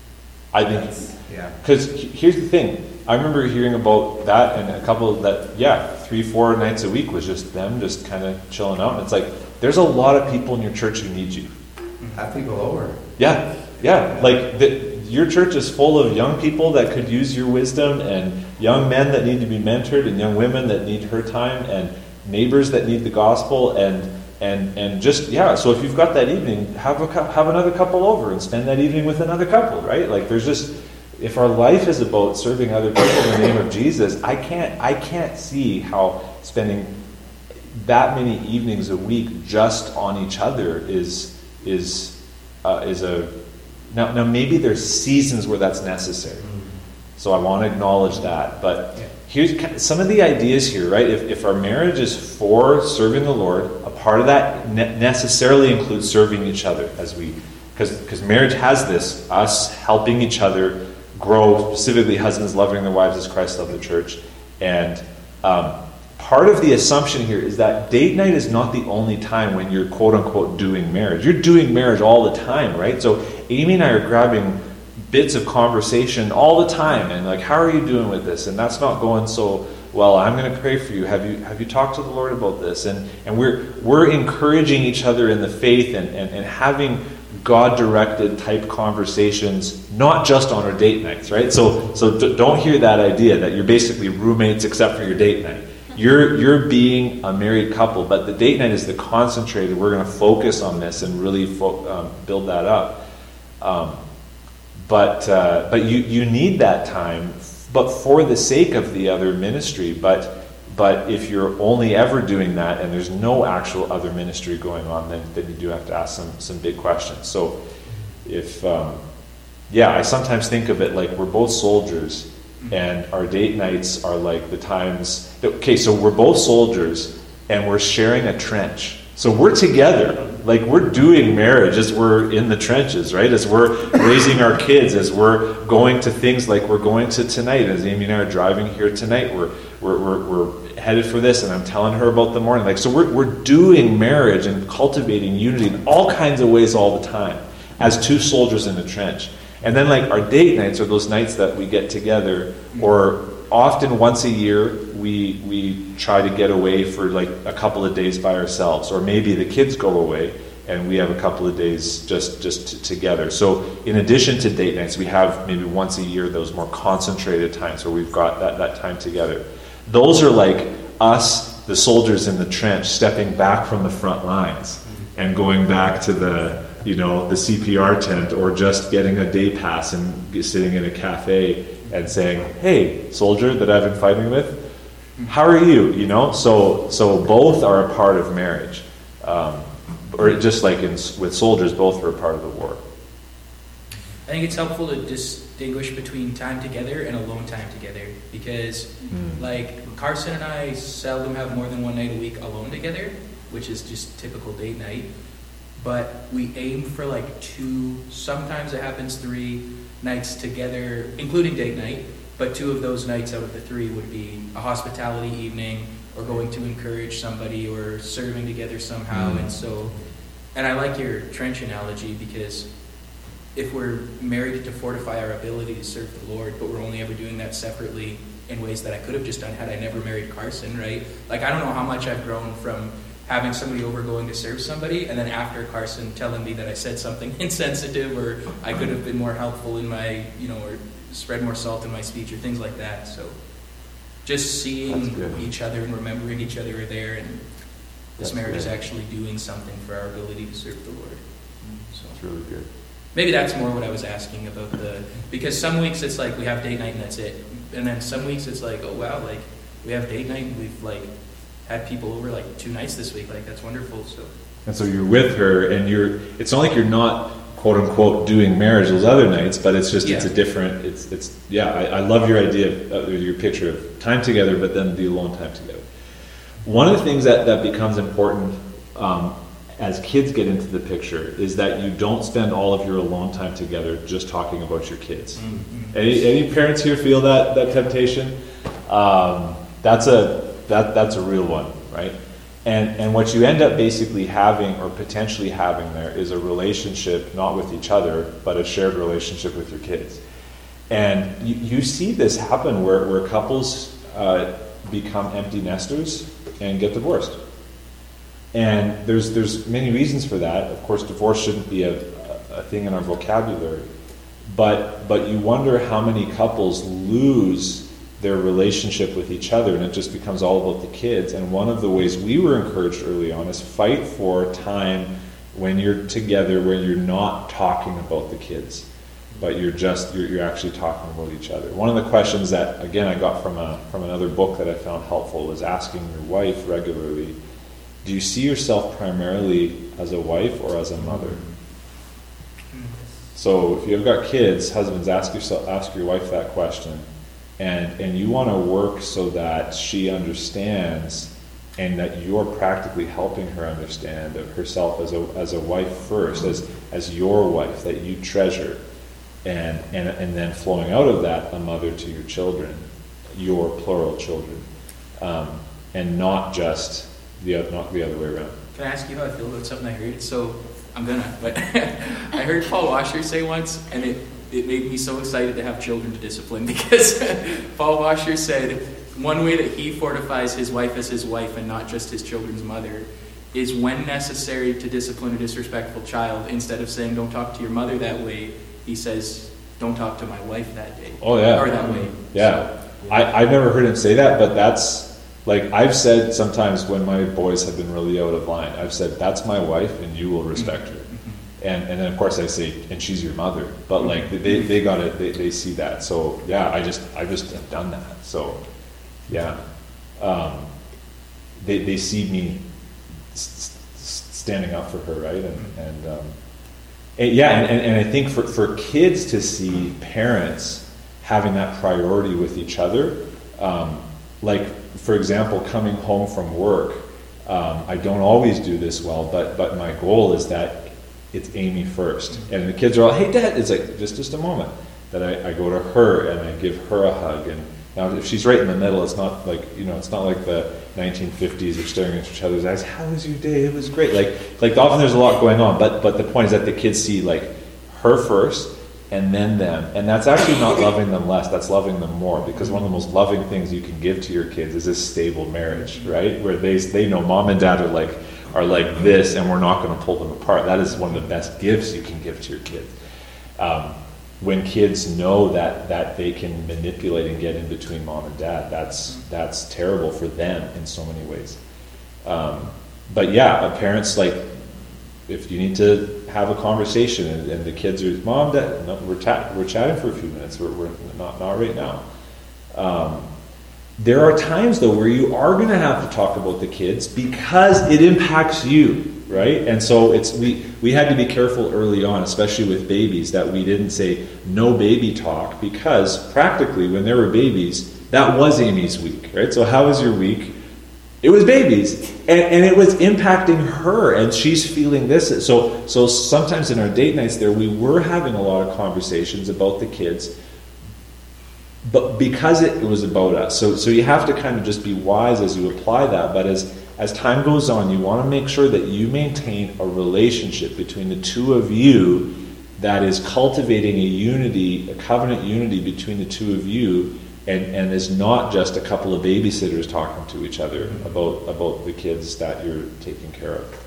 I think, that's, yeah. because here's the thing. I remember hearing about that, and a couple that, yeah, three, four nights a week was just them just kind of chilling out. And it's like, there's a lot of people in your church who need you. Have people over. Yeah, yeah. Like, the, your church is full of young people that could use your wisdom, and young men that need to be mentored, and young women that need her time, and neighbors that need the gospel, and and and just, yeah. So if you've got that evening, have a cou- have another couple over and spend that evening with another couple, right? Like, there's just, if our life is about serving other people in the name of Jesus, I can't I can't see how spending that many evenings a week just on each other is is uh, is a now now maybe there's seasons where that's necessary. So I want to acknowledge that, but here's some of the ideas here, right? If if our marriage is for serving the Lord, a part of that ne- necessarily includes serving each other as we, because because marriage has this, us helping each other grow, specifically husbands loving their wives as Christ loved the church. And um, part of the assumption here is that date night is not the only time when you're quote unquote doing marriage. You're doing marriage all the time, right? So Amy and I are grabbing bits of conversation all the time, and like, how are you doing with this? And that's not going so well. I'm going to pray for you. Have you have you talked to the Lord about this? And and we're we're encouraging each other in the faith, and and, and having God-directed type conversations, not just on our date nights, right? So so d- don't hear that idea that you're basically roommates except for your date night. You're you're being a married couple, but the date night is the concentrated. We're going to focus on this and really fo- um, build that up. Um, But uh, but you, you need that time, but for the sake of the other ministry. But but if you're only ever doing that and there's no actual other ministry going on, then, then you do have to ask some, some big questions. So if, um, yeah, I sometimes think of it like we're both soldiers, And our date nights are like the times, okay, so we're both soldiers and we're sharing a trench. So we're together, like we're doing marriage as we're in the trenches, right? As we're raising our kids, as we're going to things like we're going to tonight, as Amy and I are driving here tonight, we're we're we're, we're headed for this, and I'm telling her about the morning. Like, so we're we're doing marriage and cultivating unity in all kinds of ways all the time, as two soldiers in the trench. And then like our date nights are those nights that we get together, or often once a year we we try to get away for like a couple of days by ourselves, or maybe the kids go away and we have a couple of days just just t- together. So in addition to date nights, we have maybe once a year those more concentrated times where we've got that, that time together. Those are like us, the soldiers in the trench, stepping back from the front lines and going back to the, you know, the C P R tent, or just getting a day pass and sitting in a cafe and saying, "Hey, soldier that I've been fighting with, how are you?" You know, so so both are a part of marriage, um, or just like in, with soldiers, both are a part of the war. I think it's helpful to distinguish between time together and alone time together, because mm. like Carson and I seldom have more than one night a week alone together, which is just typical date night. But we aim for like two, sometimes it happens three nights together, including date night, but two of those nights out of the three would be a hospitality evening, or going to encourage somebody, or serving together somehow. Mm. And so, and I like your trench analogy, because if we're married to fortify our ability to serve the Lord, but we're only ever doing that separately in ways that I could have just done had I never married Carson, right? Like, I don't know how much I've grown from having somebody over going to serve somebody, and then after Carson telling me that I said something insensitive, or I could have been more helpful in my, you know, or spread more salt in my speech, or things like that. So just seeing each other and remembering each other are there, and this that's marriage good. Is actually doing something for our ability to serve the Lord. So it's really good. Maybe that's more what I was asking about, the, because some weeks it's like we have date night and that's it. And then some weeks it's like, oh wow, like we have date night and we've like had people over like two nights this week. Like, that's wonderful. So, and so you're with her, and you're, it's not like you're not quote unquote doing marriage those other nights, but it's just, yeah. it's a different, it's, it's, yeah, I, I love your idea of, your picture of time together, but then the alone time together. One of the things that, that becomes important um, as kids get into the picture is that you don't spend all of your alone time together just talking about your kids. Mm-hmm. Any, any parents here feel that, that temptation? Um, that's a, That that's a real one, right? And and what you end up basically having, or potentially having there, is a relationship not with each other, but a shared relationship with your kids. And you, you see this happen where, where couples uh, become empty nesters and get divorced. And there's there's many reasons for that. Of course, divorce shouldn't be a, a thing in our vocabulary. But but you wonder how many couples lose their relationship with each other, and it just becomes all about the kids. And one of the ways we were encouraged early on is fight for time when you're together, where you're not talking about the kids, but you're just you're, you're actually talking about each other. One of the questions that, again, I got from a from another book that I found helpful was asking your wife regularly, do you see yourself primarily as a wife or as a mother? So if you've got kids, husbands, ask yourself ask your wife that question. And and you want to work so that she understands, and that you're practically helping her understand of herself as a as a wife first, as as your wife that you treasure, and and and then flowing out of that, a mother to your children, your plural children, um, and not just the not the other way around. Can I ask you how I feel about something I heard? So I'm gonna, but I heard Paul Washer say once, and it. It made me so excited to have children to discipline, because Paul Washer said one way that he fortifies his wife as his wife and not just his children's mother is, when necessary to discipline a disrespectful child, instead of saying don't talk to your mother that way, he says don't talk to my wife that day. Oh yeah. Or that way. Yeah. So, yeah. I, I've never heard him say that, but that's, like, I've said sometimes when my boys have been really out of line, I've said, that's my wife and you will respect her. And and then of course I say, and she's your mother. But like they they got it, they, they see that. So yeah, I just I just have done that. So yeah, um, they they see me s- s- standing up for her, right? And and, um, and yeah, and, and, and I think for, for kids to see parents having that priority with each other. Um, like, for example, coming home from work, um, I don't always do this well, but but my goal is that it's Amy first. And the kids are all, hey, Dad, it's like, just, just a moment. That I, I go to her and I give her a hug. And now if she's right in the middle, it's not like, you know, it's not like the nineteen fifties of staring at each other's eyes, how was your day? It was great. Like, like often there's a lot going on, but but the point is that the kids see like her first and then them. And that's actually not loving them less, that's loving them more, because one of the most loving things you can give to your kids is this stable marriage, right? Where they they know mom and dad are like are like this and we're not going to pull them apart. That is one of the best gifts you can give to your kids. Um, when kids know that that they can manipulate and get in between mom and dad, that's that's terrible for them in so many ways. Um, but yeah, parents, like, if you need to have a conversation and, and the kids are, mom, dad, no, we're, ta- we're chatting for a few minutes, we're, we're not, not right now. Um, there are times, though, where you are going to have to talk about the kids because it impacts you, right? And so it's we, we had to be careful early on, especially with babies, that we didn't say no baby talk, because practically when there were babies, that was Amy's week, right? So how was your week? It was babies, and, and it was impacting her, and she's feeling this. So, so sometimes in our date nights there, we were having a lot of conversations about the kids, but because it, it was about us. So, so you have to kind of just be wise as you apply that. But as as time goes on, you want to make sure that you maintain a relationship between the two of you that is cultivating a unity, a covenant unity between the two of you. And, and is not just a couple of babysitters talking to each other about, about the kids that you're taking care of.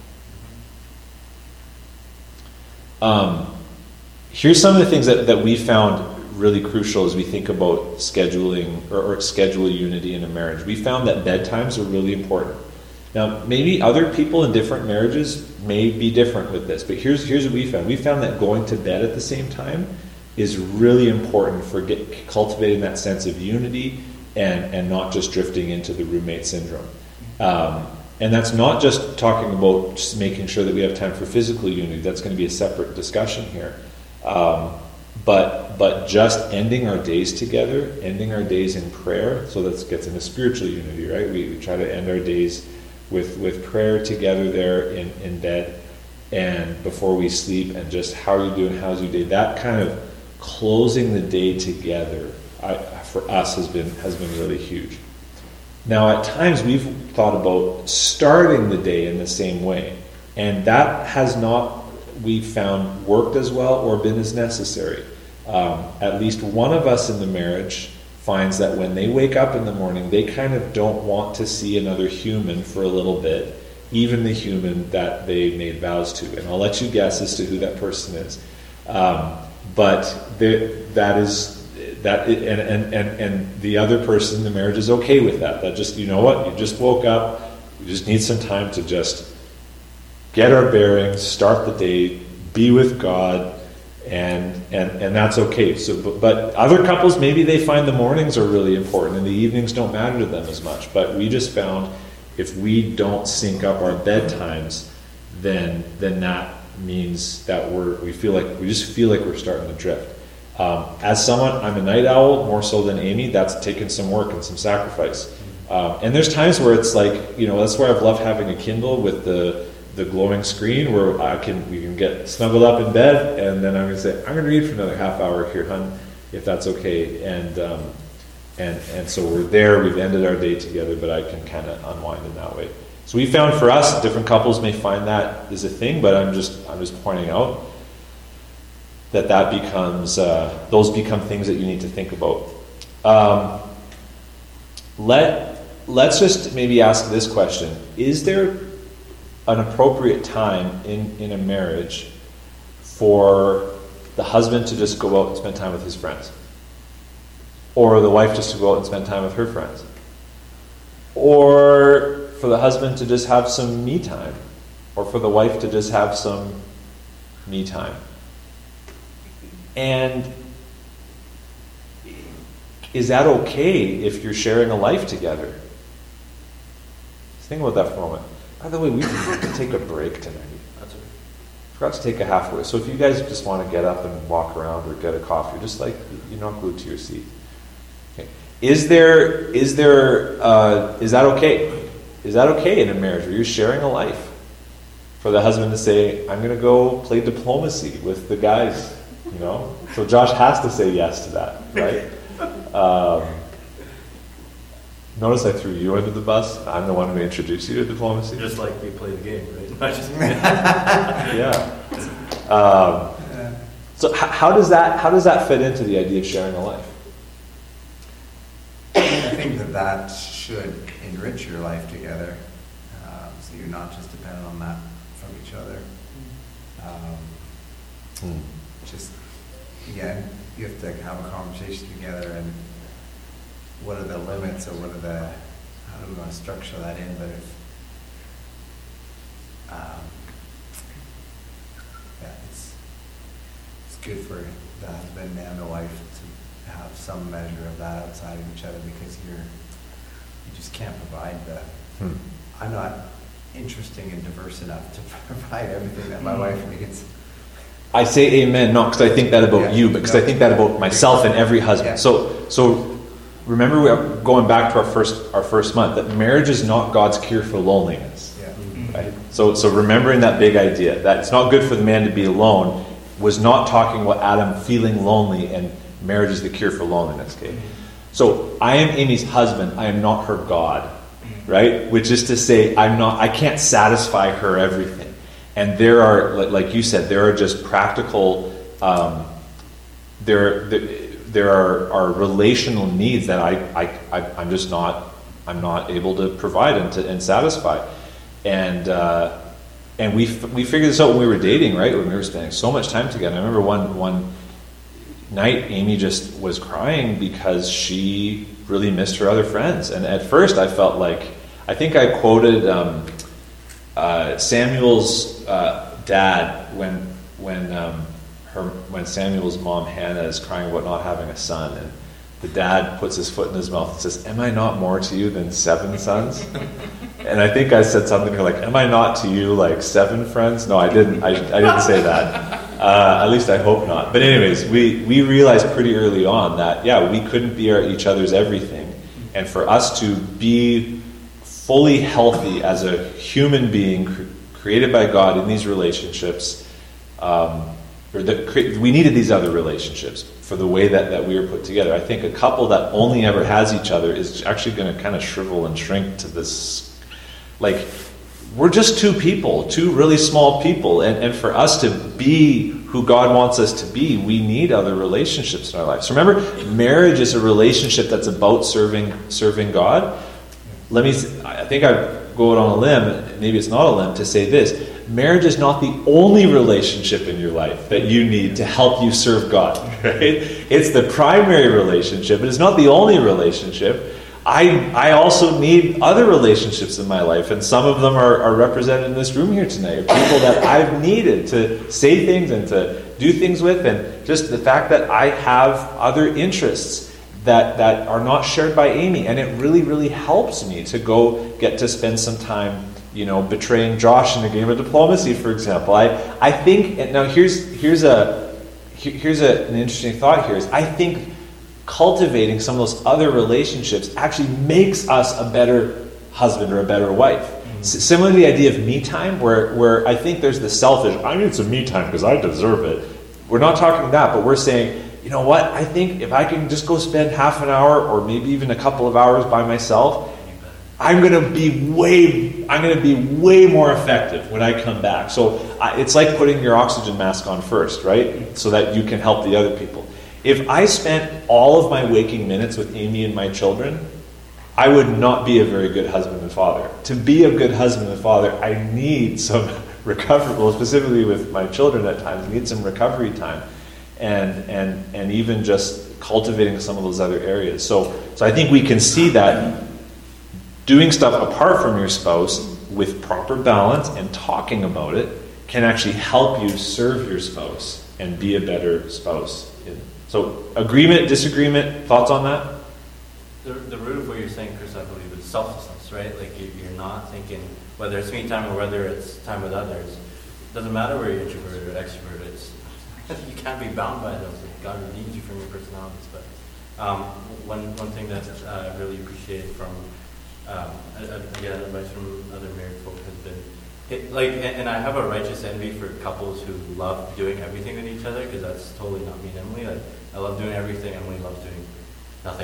Um, here's some of the things that, that we found really crucial as we think about scheduling or, or schedule unity in a marriage. We found that bedtimes are really important. Now, maybe other people in different marriages may be different with this, but here's, here's what we found. We found that going to bed at the same time is really important for get, cultivating that sense of unity and, and not just drifting into the roommate syndrome. Um, and that's not just talking about just making sure that we have time for physical unity. That's going to be a separate discussion here. Um, but but just ending our days together, ending our days in prayer, so that gets into spiritual unity, right? We, we try to end our days with, with prayer together there in, in bed and before we sleep, and just how are you doing, how's your day? That kind of closing the day together, I, for us, has been has been really huge. Now, at times we've thought about starting the day in the same way, and that has not, we found, worked as well or been as necessary. Um, at least one of us in the marriage finds that when they wake up in the morning, they kind of don't want to see another human for a little bit, even the human that they made vows to. And I'll let you guess as to who that person is. Um, But the, that is that, and, and, and, and the other person in the marriage is okay with that. That just, you know what, you just woke up, you just need some time to just get our bearings, start the day, be with God, and and, and that's okay. So, but, but other couples, maybe they find the mornings are really important and the evenings don't matter to them as much. But we just found if we don't sync up our bedtimes, then then that means that we're we feel like we just feel like we're starting to drift. Um, as someone, I'm a night owl more so than Amy. That's taken some work and some sacrifice. Um, and there's times where it's like, you know, that's why I've loved having a Kindle with the the glowing screen where I can we can get snuggled up in bed, and then I'm going to say, I'm going to read for another half hour here, hun, if that's okay. And um, and and so we're there. We've ended our day together, but I can kind of unwind in that way. So we found for us, different couples may find that is a thing, but I'm just I'm just pointing out that that becomes uh, those become things that you need to think about. Um, let let's just maybe ask this question: is there an appropriate time in, in a marriage for the husband to just go out and spend time with his friends, or the wife just to go out and spend time with her friends, or for the husband to just have some me time, or for the wife to just have some me time? And is that okay if you're sharing a life together? Just think about that for a moment. By the way, we can take a break tonight. That's okay. forgot to take a halfway. So if you guys just want to get up and walk around or get a coffee, just like you're not glued to your seat. Okay. Is there is there uh, is that okay? Is that okay in a marriage where you're sharing a life? For the husband to say, I'm going to go play diplomacy with the guys, you know? So Josh has to say yes to that, right? Um, notice I threw you under the bus. I'm the one who introduced you to diplomacy. Just like we play the game, right? Not just Yeah. Um, so h- how does that how does that fit into the idea of sharing a life? I think that that should enrich your life together, um, so you're not just dependent on that from each other. Um, Hmm. just again, you have to have a conversation together, and what are the limits, or what are the how do we want to structure that in? But if um, yeah, it's it's good for the husband and the wife to have some measure of that outside of each other, because you're you just can't provide the. Hmm. I'm not interesting and diverse enough to provide everything that my wife needs. I say amen, not because I think that about Yeah. you, but because No. I think that about myself and every husband. Yeah. So, so remember, we are going back to our first our first month, that marriage is not God's cure for loneliness. Yeah. Right? So, so remembering that big idea that it's not good for the man to be alone was not talking about Adam feeling lonely, and marriage is the cure for loneliness. Okay, so I am Amy's husband. I am not her God, right? Which is to say, I'm not. I can't satisfy her everything. And there are, like you said, there are just practical, um, there, there, there are, are relational needs that I, I, I, I'm just not, I'm not able to provide and, to, and satisfy. And uh, and we we figured this out when we were dating, right? When we were spending so much time together. I remember one one night, Amy just was crying because she really missed her other friends. And at first, I felt like, I think I quoted. Um, Uh, Samuel's uh, dad, when when um, her when Samuel's mom Hannah is crying about not having a son, and the dad puts his foot in his mouth and says, "Am I not more to you than seven sons?" And I think I said something like, "Am I not to you like seven friends?" No, I didn't. I, I didn't say that. Uh, at least I hope not. But anyways, we we realized pretty early on that yeah, we couldn't be our, each other's everything, and for us to be fully healthy as a human being cr- created by God in these relationships, um, or that cre- we needed these other relationships for the way that, that we were put together. I think a couple that only ever has each other is actually going to kind of shrivel and shrink to this, like, we're just two people, two really small people, and, and for us to be who God wants us to be, we need other relationships in our lives. So remember, marriage is a relationship that's about serving serving God. Let me, I think I go out on a limb, maybe it's not a limb, to say this. Marriage is not the only relationship in your life that you need to help you serve God, right? It's the primary relationship, but it's not the only relationship. I I also need other relationships in my life, and some of them are, are represented in this room here tonight. People that I've needed to say things and to do things with, and just the fact that I have other interests that that are not shared by Amy, and it really really helps me to go get to spend some time, you know, betraying Josh in a game of diplomacy, for example. I I think now here's here's a here's a, an interesting thought here is I think cultivating some of those other relationships actually makes us a better husband or a better wife. Mm-hmm. S- similar to the idea of me time, where where I think there's the selfish, I need some me time because I deserve it. We're not talking that, but we're saying, you know what, I think if I can just go spend half an hour or maybe even a couple of hours by myself, I'm going to be way, I'm going to be way more effective when I come back. So I, it's like putting your oxygen mask on first, right? So that you can help the other people. If I spent all of my waking minutes with Amy and my children, I would not be a very good husband and father. To be a good husband and father, I need some recovery, well, specifically with my children at times, I need some recovery time. And, and and even just cultivating some of those other areas. So so I think we can see that doing stuff apart from your spouse with proper balance and talking about it can actually help you serve your spouse and be a better spouse. So agreement, disagreement, thoughts on that? The, the root of what you're saying, Chris, I believe, is selflessness, right? Like you- you're not thinking, whether it's me time or whether it's time with others, doesn't matter where you're introverted or extroverted. It's, you can't be bound by those. Like, God redeems you from your personalities. But um, one one thing that uh, I really appreciate from um, again advice from other married folk has been it, like, and, and I have a righteous envy for couples who love doing everything with each other, because that's totally not me and Emily. Like, I love doing everything. Emily loves doing nothing.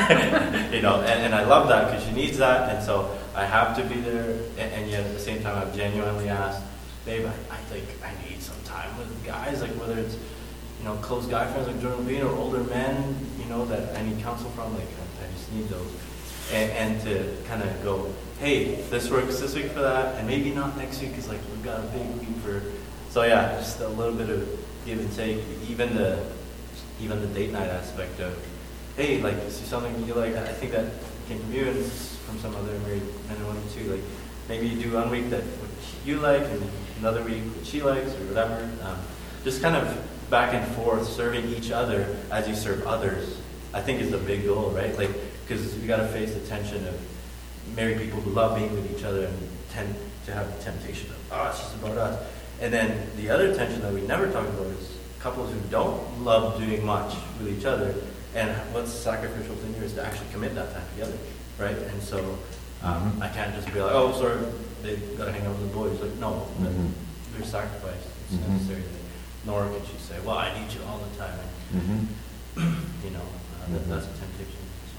You know, and, and I love that because she needs that, and so I have to be there. And, and yet at the same time, I've genuinely asked, babe, I, I think I need some time with guys, like whether it's, you know, close guy friends like Jordan Levine or older men, you know, that I need counsel from. Like, I, I just need those. And, and to kind of go, hey, this works this week for that, and maybe not next week because like we've got a big week for. So yeah, just a little bit of give and take. Even the even the date night aspect of, hey, like see something you like. I think that came from you and it's from some other married men and women too. Like maybe you do one week that what you like and another week what she likes or whatever. Um, just kind of back and forth, serving each other as you serve others. I think is the big goal, right? Like. Because we got to face the tension of married people who love being with each other and tend to have the temptation of, oh, it's just about us. And then the other tension that we never talk about is couples who don't love doing much with each other. And what's the sacrificial thing here is to actually commit that time together, right? And so um, I can't just be like, oh, sorry, they've got to hang out with the boys. Like, no, mm-hmm. there's sacrifice. It's mm-hmm. necessary. Nor can she say, well, I need you all the time. And, mm-hmm. You know, uh, that, that's a temptation.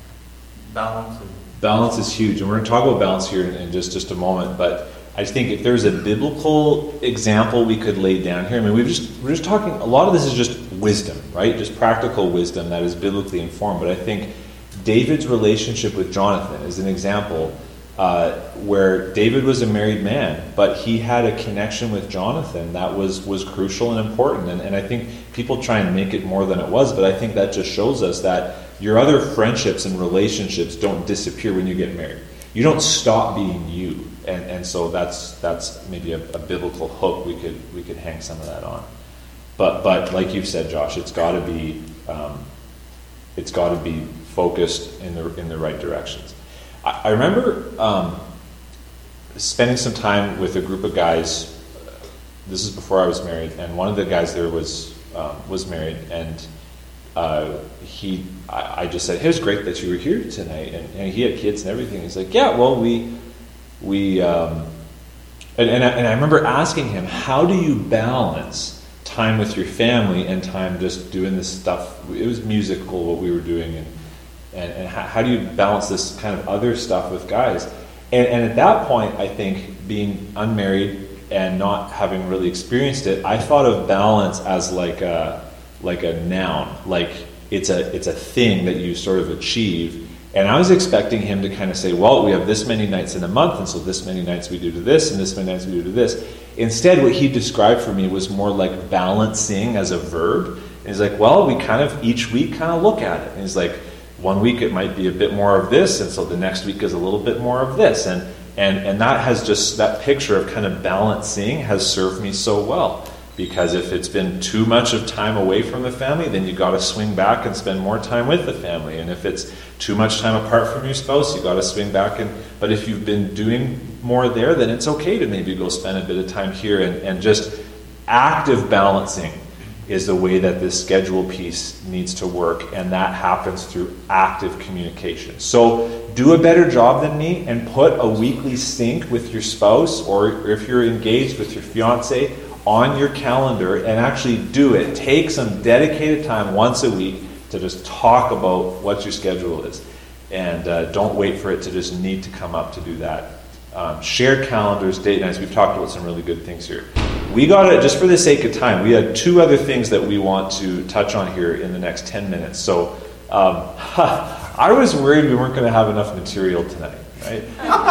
Balance and balance is huge, and we're going to talk about balance here in, in just, just a moment. But I just think if there's a biblical example we could lay down here, I mean, we've just we're just talking. A lot of this is just wisdom, right? Just practical wisdom that is biblically informed. But I think David's relationship with Jonathan is an example uh, where David was a married man, but he had a connection with Jonathan that was was crucial and important. And, and I think people try and make it more than it was, but I think that just shows us that your other friendships and relationships don't disappear when you get married. You don't stop being you, and and so that's that's maybe a, a biblical hook we could we could hang some of that on. But but like you've said, Josh, it's got to be um, it's got to be focused in the in the right directions. I, I remember um, spending some time with a group of guys. This is before I was married, and one of the guys there was um, was married, and. Uh, he, I, I just said, hey, it was great that you were here tonight, and, and he had kids and everything. He's like, yeah, well, we, we, um, and and I, and I remember asking him, how do you balance time with your family and time just doing this stuff? It was musical what we were doing, and and, and how, how do you balance this kind of other stuff with guys? And, and at that point, I think being unmarried and not having really experienced it, I thought of balance as like a like a noun, like it's a it's a thing that you sort of achieve. And I was expecting him to kind of say, well, we have this many nights in a month, and so this many nights we do to this, and this many nights we do to this. Instead, what he described for me was more like balancing as a verb. And he's like, well, we kind of each week kind of look at it. And he's like, one week it might be a bit more of this, and so the next week is a little bit more of this. And and and that has just, that picture of kind of balancing has served me so well. Because if it's been too much of time away from the family, then you got to swing back and spend more time with the family. And if it's too much time apart from your spouse, you got to swing back. And but if you've been doing more there, then it's okay to maybe go spend a bit of time here. And, and just active balancing is the way that this schedule piece needs to work, and that happens through active communication. So do a better job than me and put a weekly sync with your spouse, or if you're engaged with your fiance, on your calendar, and actually do it. Take some dedicated time once a week to just talk about what your schedule is. And uh, don't wait for it to just need to come up to do that. Um, shared calendars, date nights. We've talked about some really good things here. We got it, just for the sake of time, we had two other things that we want to touch on here in the next ten minutes. So um, I was worried we weren't going to have enough material tonight. Right?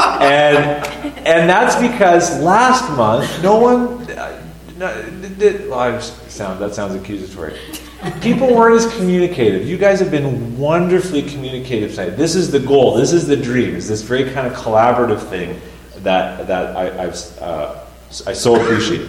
and and that's because last month, no one... No, well, I just sound, that sounds accusatory. People weren't as communicative. You guys have been wonderfully communicative tonight. This is the goal. This is the dream. Is this very kind of collaborative thing that that I, I've uh, I so appreciate.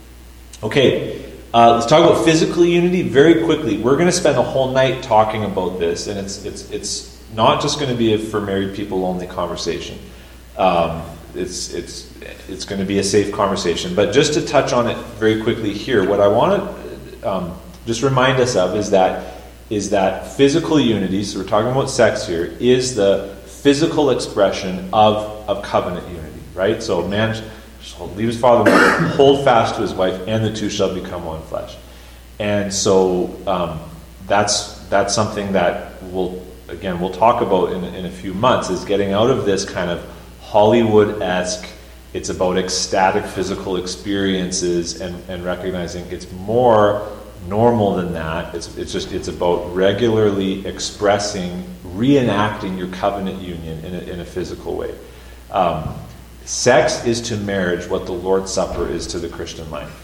Okay, uh, let's talk about physical unity very quickly. We're going to spend a whole night talking about this, and it's it's it's not just going to be a for married people only conversation. Um, it's it's it's going to be a safe conversation. But just to touch on it very quickly here, what I want to um, just remind us of is that is that physical unity, so we're talking about sex here, is the physical expression of, of covenant unity, right? So a man shall leave his father and mother, hold fast to his wife, and the two shall become one flesh. And so um, that's that's something that we'll, again, we'll talk about in, in a few months, is getting out of this kind of Hollywood-esque, it's about ecstatic physical experiences, and, and recognizing it's more normal than that. It's it's just it's about regularly expressing, reenacting your covenant union in a, in a physical way. Um, sex is to marriage what the Lord's Supper is to the Christian life.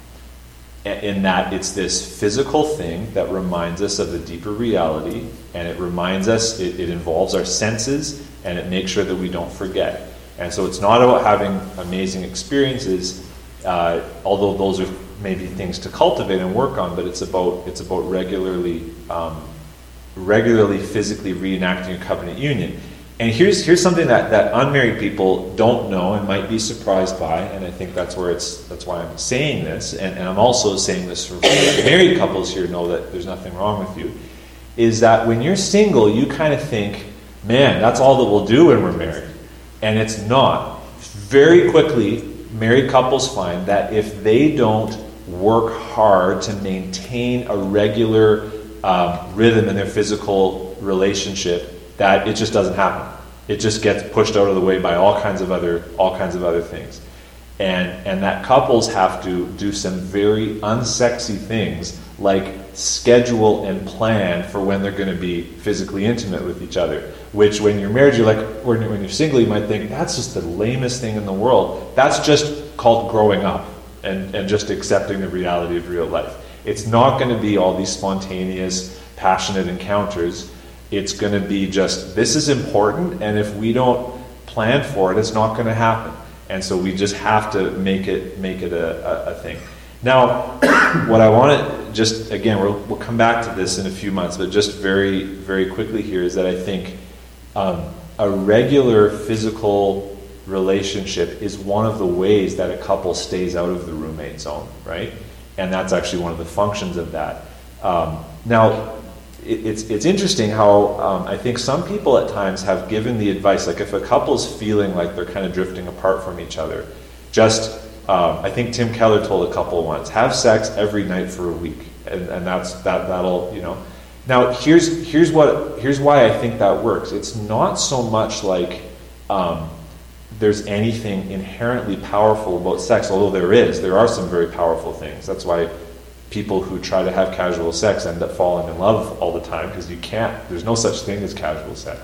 In that it's this physical thing that reminds us of the deeper reality, and it reminds us, it, it involves our senses, and it makes sure that we don't forget. And so it's not about having amazing experiences, uh, although those are maybe things to cultivate and work on, but it's about it's about regularly um, regularly physically reenacting a covenant union. And here's here's something that, that unmarried people don't know and might be surprised by, and I think that's where it's that's why I'm saying this, and, and I'm also saying this for married couples here know that there's nothing wrong with you, is that when you're single, you kind of think, man, that's all that we'll do when we're married. And it's not. Very quickly, married couples find that if they don't work hard to maintain a regular um, rhythm in their physical relationship, that it just doesn't happen. It just gets pushed out of the way by all kinds of other all kinds of other things. And and that couples have to do some very unsexy things, like schedule and plan for when they're going to be physically intimate with each other. Which, when you're married, you're like, when you're, when you're single, you might think, that's just the lamest thing in the world. That's just called growing up and, and just accepting the reality of real life. It's not going to be all these spontaneous, passionate encounters. It's going to be just, this is important, and if we don't plan for it, it's not going to happen. And so we just have to make it make it a, a, a thing. Now, what I want to just, again, we'll, we'll come back to this in a few months, but just very, very quickly here is that I think um, a regular physical relationship is one of the ways that a couple stays out of the roommate zone, right? And that's actually one of the functions of that. Um, now, it, it's it's interesting how um, I think some people at times have given the advice, like if a couple's feeling like they're kind of drifting apart from each other, just, um, I think Tim Keller told a couple once, have sex every night for a week, and, and that's that that'll, you know. Now, here's here's what here's why I think that works. It's not so much like um, there's anything inherently powerful about sex, although there is. There are some very powerful things. That's why people who try to have casual sex end up falling in love all the time, because you can't, there's no such thing as casual sex.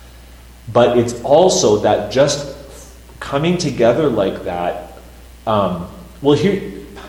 But it's also that just coming together like that, um, well, here,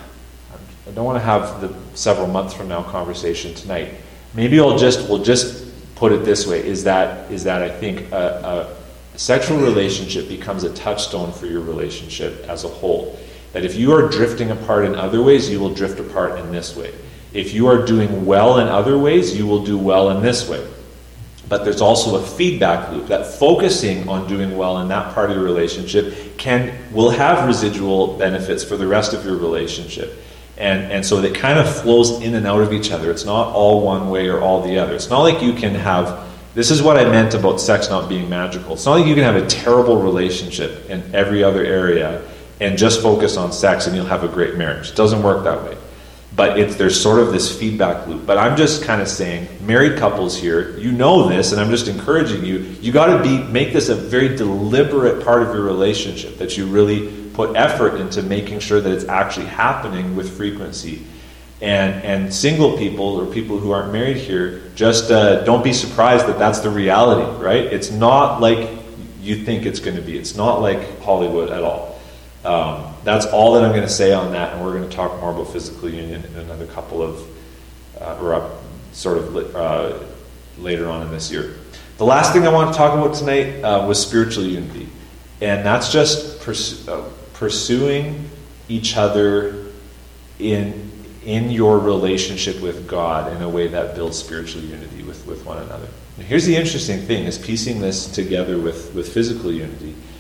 I don't want to have the several months from now conversation tonight. Maybe I'll just, we'll just put it this way, is that, is that I think a, a sexual relationship becomes a touchstone for your relationship as a whole. That if you are drifting apart in other ways, you will drift apart in this way. If you are doing well in other ways, you will do well in this way. But there's also a feedback loop, that focusing on doing well in that part of your relationship can will have residual benefits for the rest of your relationship. And, and so it kind of flows in and out of each other. It's not all one way or all the other. It's not like you can have, this is what I meant about sex not being magical. It's not like you can have a terrible relationship in every other area and just focus on sex and you'll have a great marriage. It doesn't work that way. But it's, there's sort of this feedback loop. But I'm just kind of saying, married couples here, you know this, and I'm just encouraging you, you got to be make this a very deliberate part of your relationship, that you really put effort into making sure that it's actually happening with frequency. And and single people, or people who aren't married here, just uh, don't be surprised that that's the reality, right? It's not like you think it's going to be. It's not like Hollywood at all. Um, that's all that I'm going to say on that, and we're going to talk more about physical union in another couple of, uh, or up, sort of uh, later on in this year. The last thing I want to talk about tonight uh, was spiritual unity, and that's just pers- uh, pursuing each other in in your relationship with God in a way that builds spiritual unity with, with one another. Now, here's the interesting thing: is piecing this together with with physical unity.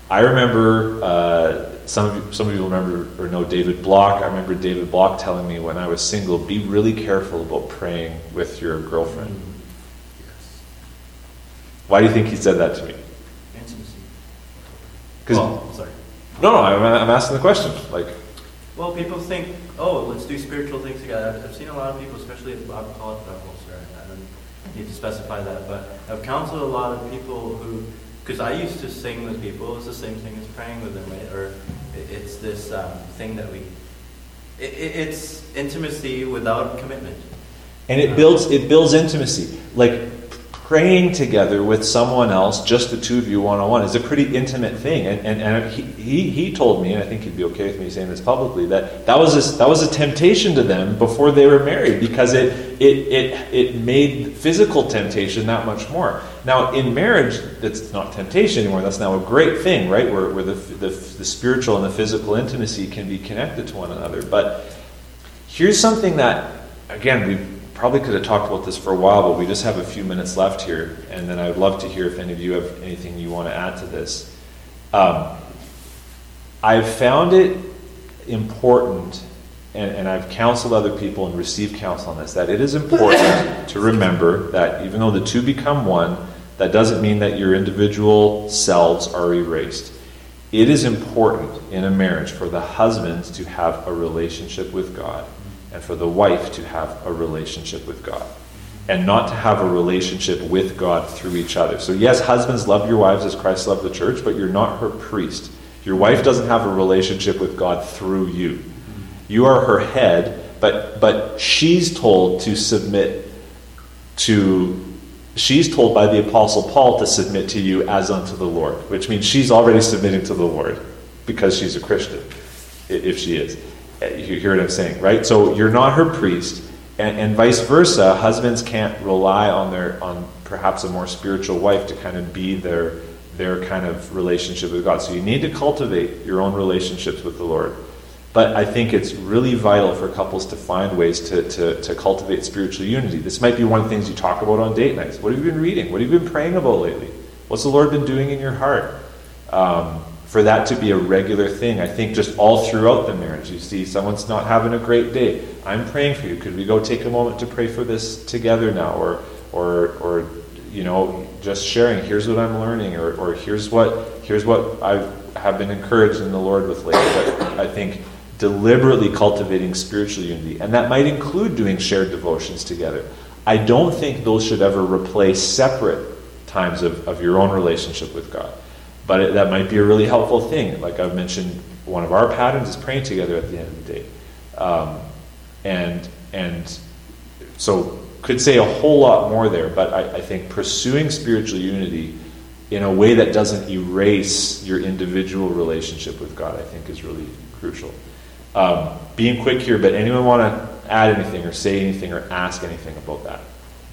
I remember, uh, some of you, some of you remember or know David Block. I remember David Block telling me when I was single, be really careful about praying with your girlfriend. Yes. Why do you think he said that to me? Intimacy. 'Cause- Well, sorry. No, no, I'm, I'm asking the question. Like, Well, people think, oh, let's do spiritual things together. I've, I've seen a lot of people, especially at Bible college levels, or I don't need to specify that, but I've counseled a lot of people who, because I used to sing with people, it's the same thing as praying with them, right? Or it, it's this um, thing that we, it, it, it's intimacy without commitment. and it builds it builds intimacy. Like praying together with someone else, just the two of you one on one, is a pretty intimate thing. And and, and he, he he told me, and I think he'd be okay with me saying this publicly, that that was a, that was a temptation to them before they were married, because it it it it made physical temptation that much more. Now in marriage, that's not temptation anymore. That's now a great thing, right? Where where the the, the spiritual and the physical intimacy can be connected to one another. But here's something that, again, we probably could have talked about this for a while, but we just have a few minutes left here, and then I would love to hear if any of you have anything you want to add to this. Um, I've found it important, and, and I've counseled other people and received counsel on this, that it is important to remember that even though the two become one, that doesn't mean that your individual selves are erased. It is important in a marriage for the husband to have a relationship with God, and for the wife to have a relationship with God, and not to have a relationship with God through each other. So yes, husbands, love your wives as Christ loved the church, but you're not her priest. Your wife doesn't have a relationship with God through you. You are her head, but but she's told to submit to, she's told by the Apostle Paul to submit to you as unto the Lord, which means she's already submitting to the Lord because she's a Christian, if she is. You hear what I'm saying, right? So you're not her priest, and, and vice versa. Husbands can't rely on their on perhaps a more spiritual wife to kind of be their their kind of relationship with God. So you need to cultivate your own relationships with the Lord. But I think it's really vital for couples to find ways to, to, to cultivate spiritual unity. This might be one of the things you talk about on date nights. What have you been reading? What have you been praying about lately? What's the Lord been doing in your heart? Um, for that to be a regular thing, I think just all throughout the marriage. You see someone's not having a great day. I'm praying for you. Could we go take a moment to pray for this together now? Or, or, or you know, just sharing, here's what I'm learning, or, or here's what here's what I have been encouraged in the Lord with lately. But I think deliberately cultivating spiritual unity, and that might include doing shared devotions together. I don't think those should ever replace separate times of, of your own relationship with God. But it, that might be a really helpful thing. Like I've mentioned, one of our patterns is praying together at the end of the day. Um, and and so could say a whole lot more there, but I, I think pursuing spiritual unity in a way that doesn't erase your individual relationship with God, I think is really crucial. Um, being quick here, but anyone want to add anything or say anything or ask anything about that?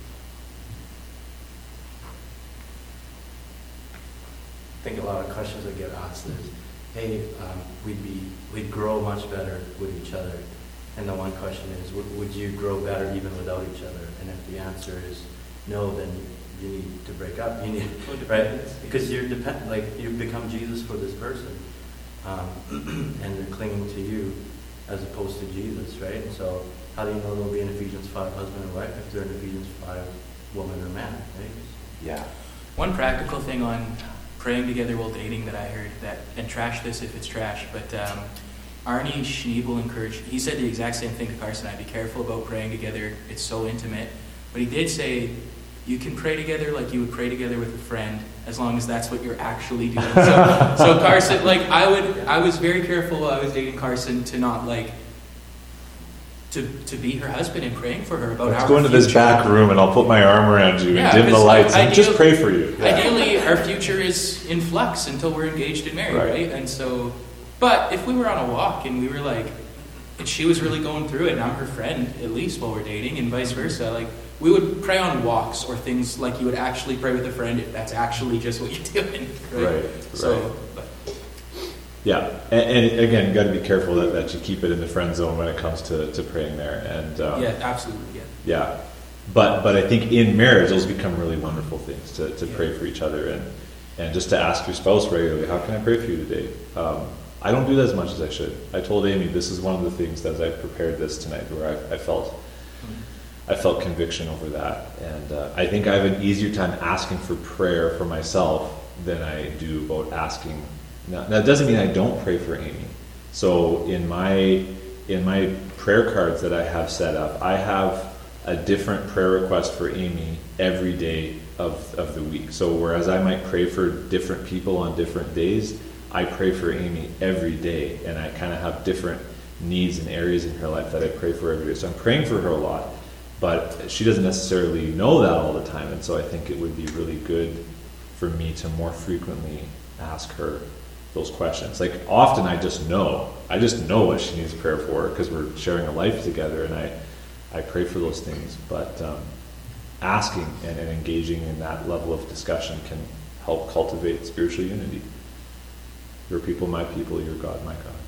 I think a lot of questions that get asked is, hey, um, we'd be, we'd grow much better with each other. And the one question is, would, would you grow better even without each other? And if the answer is no, then you need to break up. You need, right? Because you're depend, like you've become Jesus for this person, um, and they're clinging to you as opposed to Jesus, right? So how do you know they'll be in Ephesians five, husband and wife, if they're in Ephesians five, woman or man, right? Yeah. One practical thing on praying together while dating that I heard, that, and trash this if it's trash, but um, Arnie Schneebel encouraged, he said the exact same thing to Carson and I, be careful about praying together, it's so intimate. But he did say, you can pray together like you would pray together with a friend, as long as that's what you're actually doing. So, so Carson, like, I would, I was very careful while I was dating Carson to not, like, to to be her husband and praying for her about Let's our go into future. this back room and I'll put my arm around you Yeah, and dim the 'cause, like, lights and just ideal- pray for you. Yeah. Ideally, our future is in flux until we're engaged and married, Right. right? And so, but if we were on a walk and we were like, and she was really going through it, and I'm her friend, at least while we're dating, and vice versa, like, we would pray on walks or things like you would actually pray with a friend if that's actually just what you're doing, right? Right, So, right. but, Yeah, and, and again, you got to be careful that, that you keep it in the friend zone when it comes to, to praying there. And um, yeah, absolutely, yeah. yeah, but but I think in marriage those become really wonderful things to, to Yeah. pray for each other. And And just to ask your spouse regularly, how can I pray for you today? Um, I don't do that as much as I should. I told Amy this is one of the things that as I prepared this tonight where I, I felt I felt conviction over that. And uh, I think I have an easier time asking for prayer for myself than I do about asking. Now, that doesn't mean I don't pray for Amy. So in my in my prayer cards that I have set up, I have a different prayer request for Amy every day of, of the week. So whereas I might pray for different people on different days, I pray for Amy every day, and I kind of have different needs and areas in her life that I pray for every day. So I'm praying for her a lot, but she doesn't necessarily know that all the time, and so I think it would be really good for me to more frequently ask her those questions. Like often I just know, I just know what she needs prayer for because we're sharing a life together, and I, I pray for those things. But um, asking and, and engaging in that level of discussion can help cultivate spiritual unity. Your people, my people, your God, my God.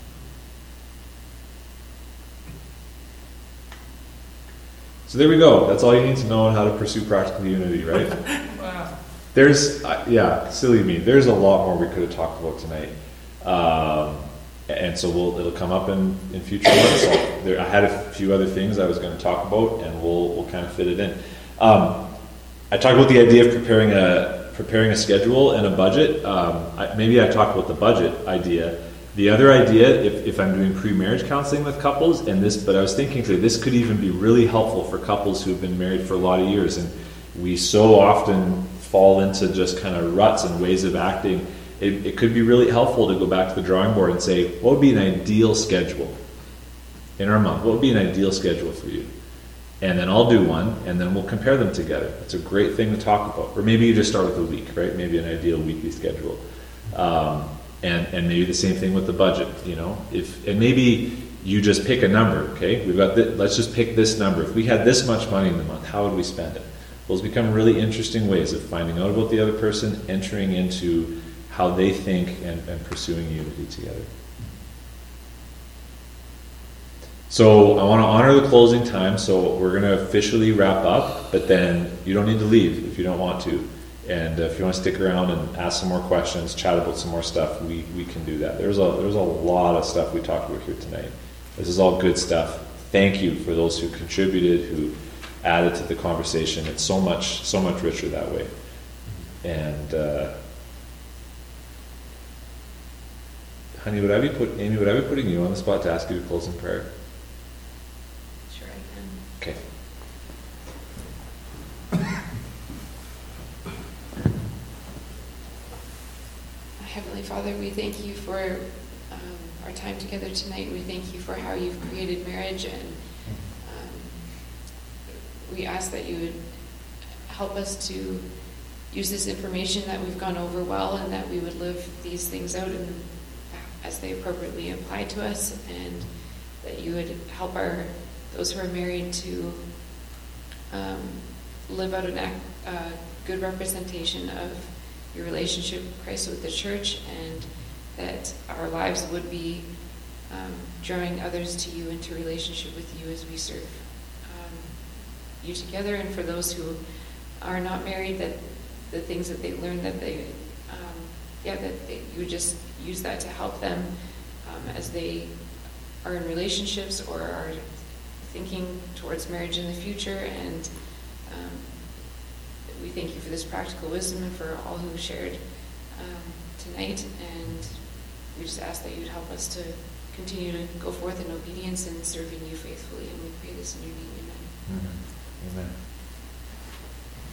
So there we go. That's all you need to know on how to pursue practical unity, right? Wow. There's, uh, yeah, silly me. There's a lot more we could have talked about tonight. Um, and so we'll, it'll come up in, in future months. So there, I had a few other things I was going to talk about, and we'll, we'll kind of fit it in. Um, I talked about the idea of preparing a preparing a schedule and a budget. Um, I, maybe I talked about the budget idea. The other idea, if, if I'm doing pre-marriage counseling with couples, and this, but I was thinking today, this could even be really helpful for couples who've been married for a lot of years, and we so often fall into just kind of ruts and ways of acting. It, it could be really helpful to go back to the drawing board and say, what would be an ideal schedule in our month? What would be an ideal schedule for you? And then I'll do one, and then we'll compare them together. It's a great thing to talk about. Or maybe you just start with a week, right? Maybe an ideal weekly schedule. Um, and, and maybe the same thing with the budget, you know? If and maybe you just pick a number, okay? We've got this, let's just pick this number. If we had this much money in the month, how would we spend it? Those become really interesting ways of finding out about the other person, entering into how they think, and, and pursuing unity together. So I want to honor the closing time, so we're going to officially wrap up, but then you don't need to leave if you don't want to. And if you want to stick around and ask some more questions, chat about some more stuff, we, we can do that. There's a, there's a lot of stuff we talked about here tonight. This is all good stuff. Thank you for those who contributed, who added to the conversation. It's so much, so much richer that way. And uh, honey, would I be put, Amy, would I be putting you on the spot to ask you to close in prayer? Sure I can. Okay. Heavenly Father, we thank you for um, our time together tonight. We thank you for how you've created marriage, and um, we ask that you would help us to use this information that we've gone over well, and that we would live these things out in, as they appropriately apply to us, and that you would help our those who are married to um, live out an act, uh, good representation of your relationship with Christ with the church, and that our lives would be um, drawing others to you into relationship with you as we serve um, you together. And for those who are not married, that the things that they learn, that they um, yeah that they, you would just use that to help them um, as they are in relationships or are thinking towards marriage in the future. And um, we thank you for this practical wisdom and for all who shared um, tonight, and we just ask that you would help us to continue to go forth in obedience and serving you faithfully, and we pray this in your name. Amen. Mm-hmm. Amen.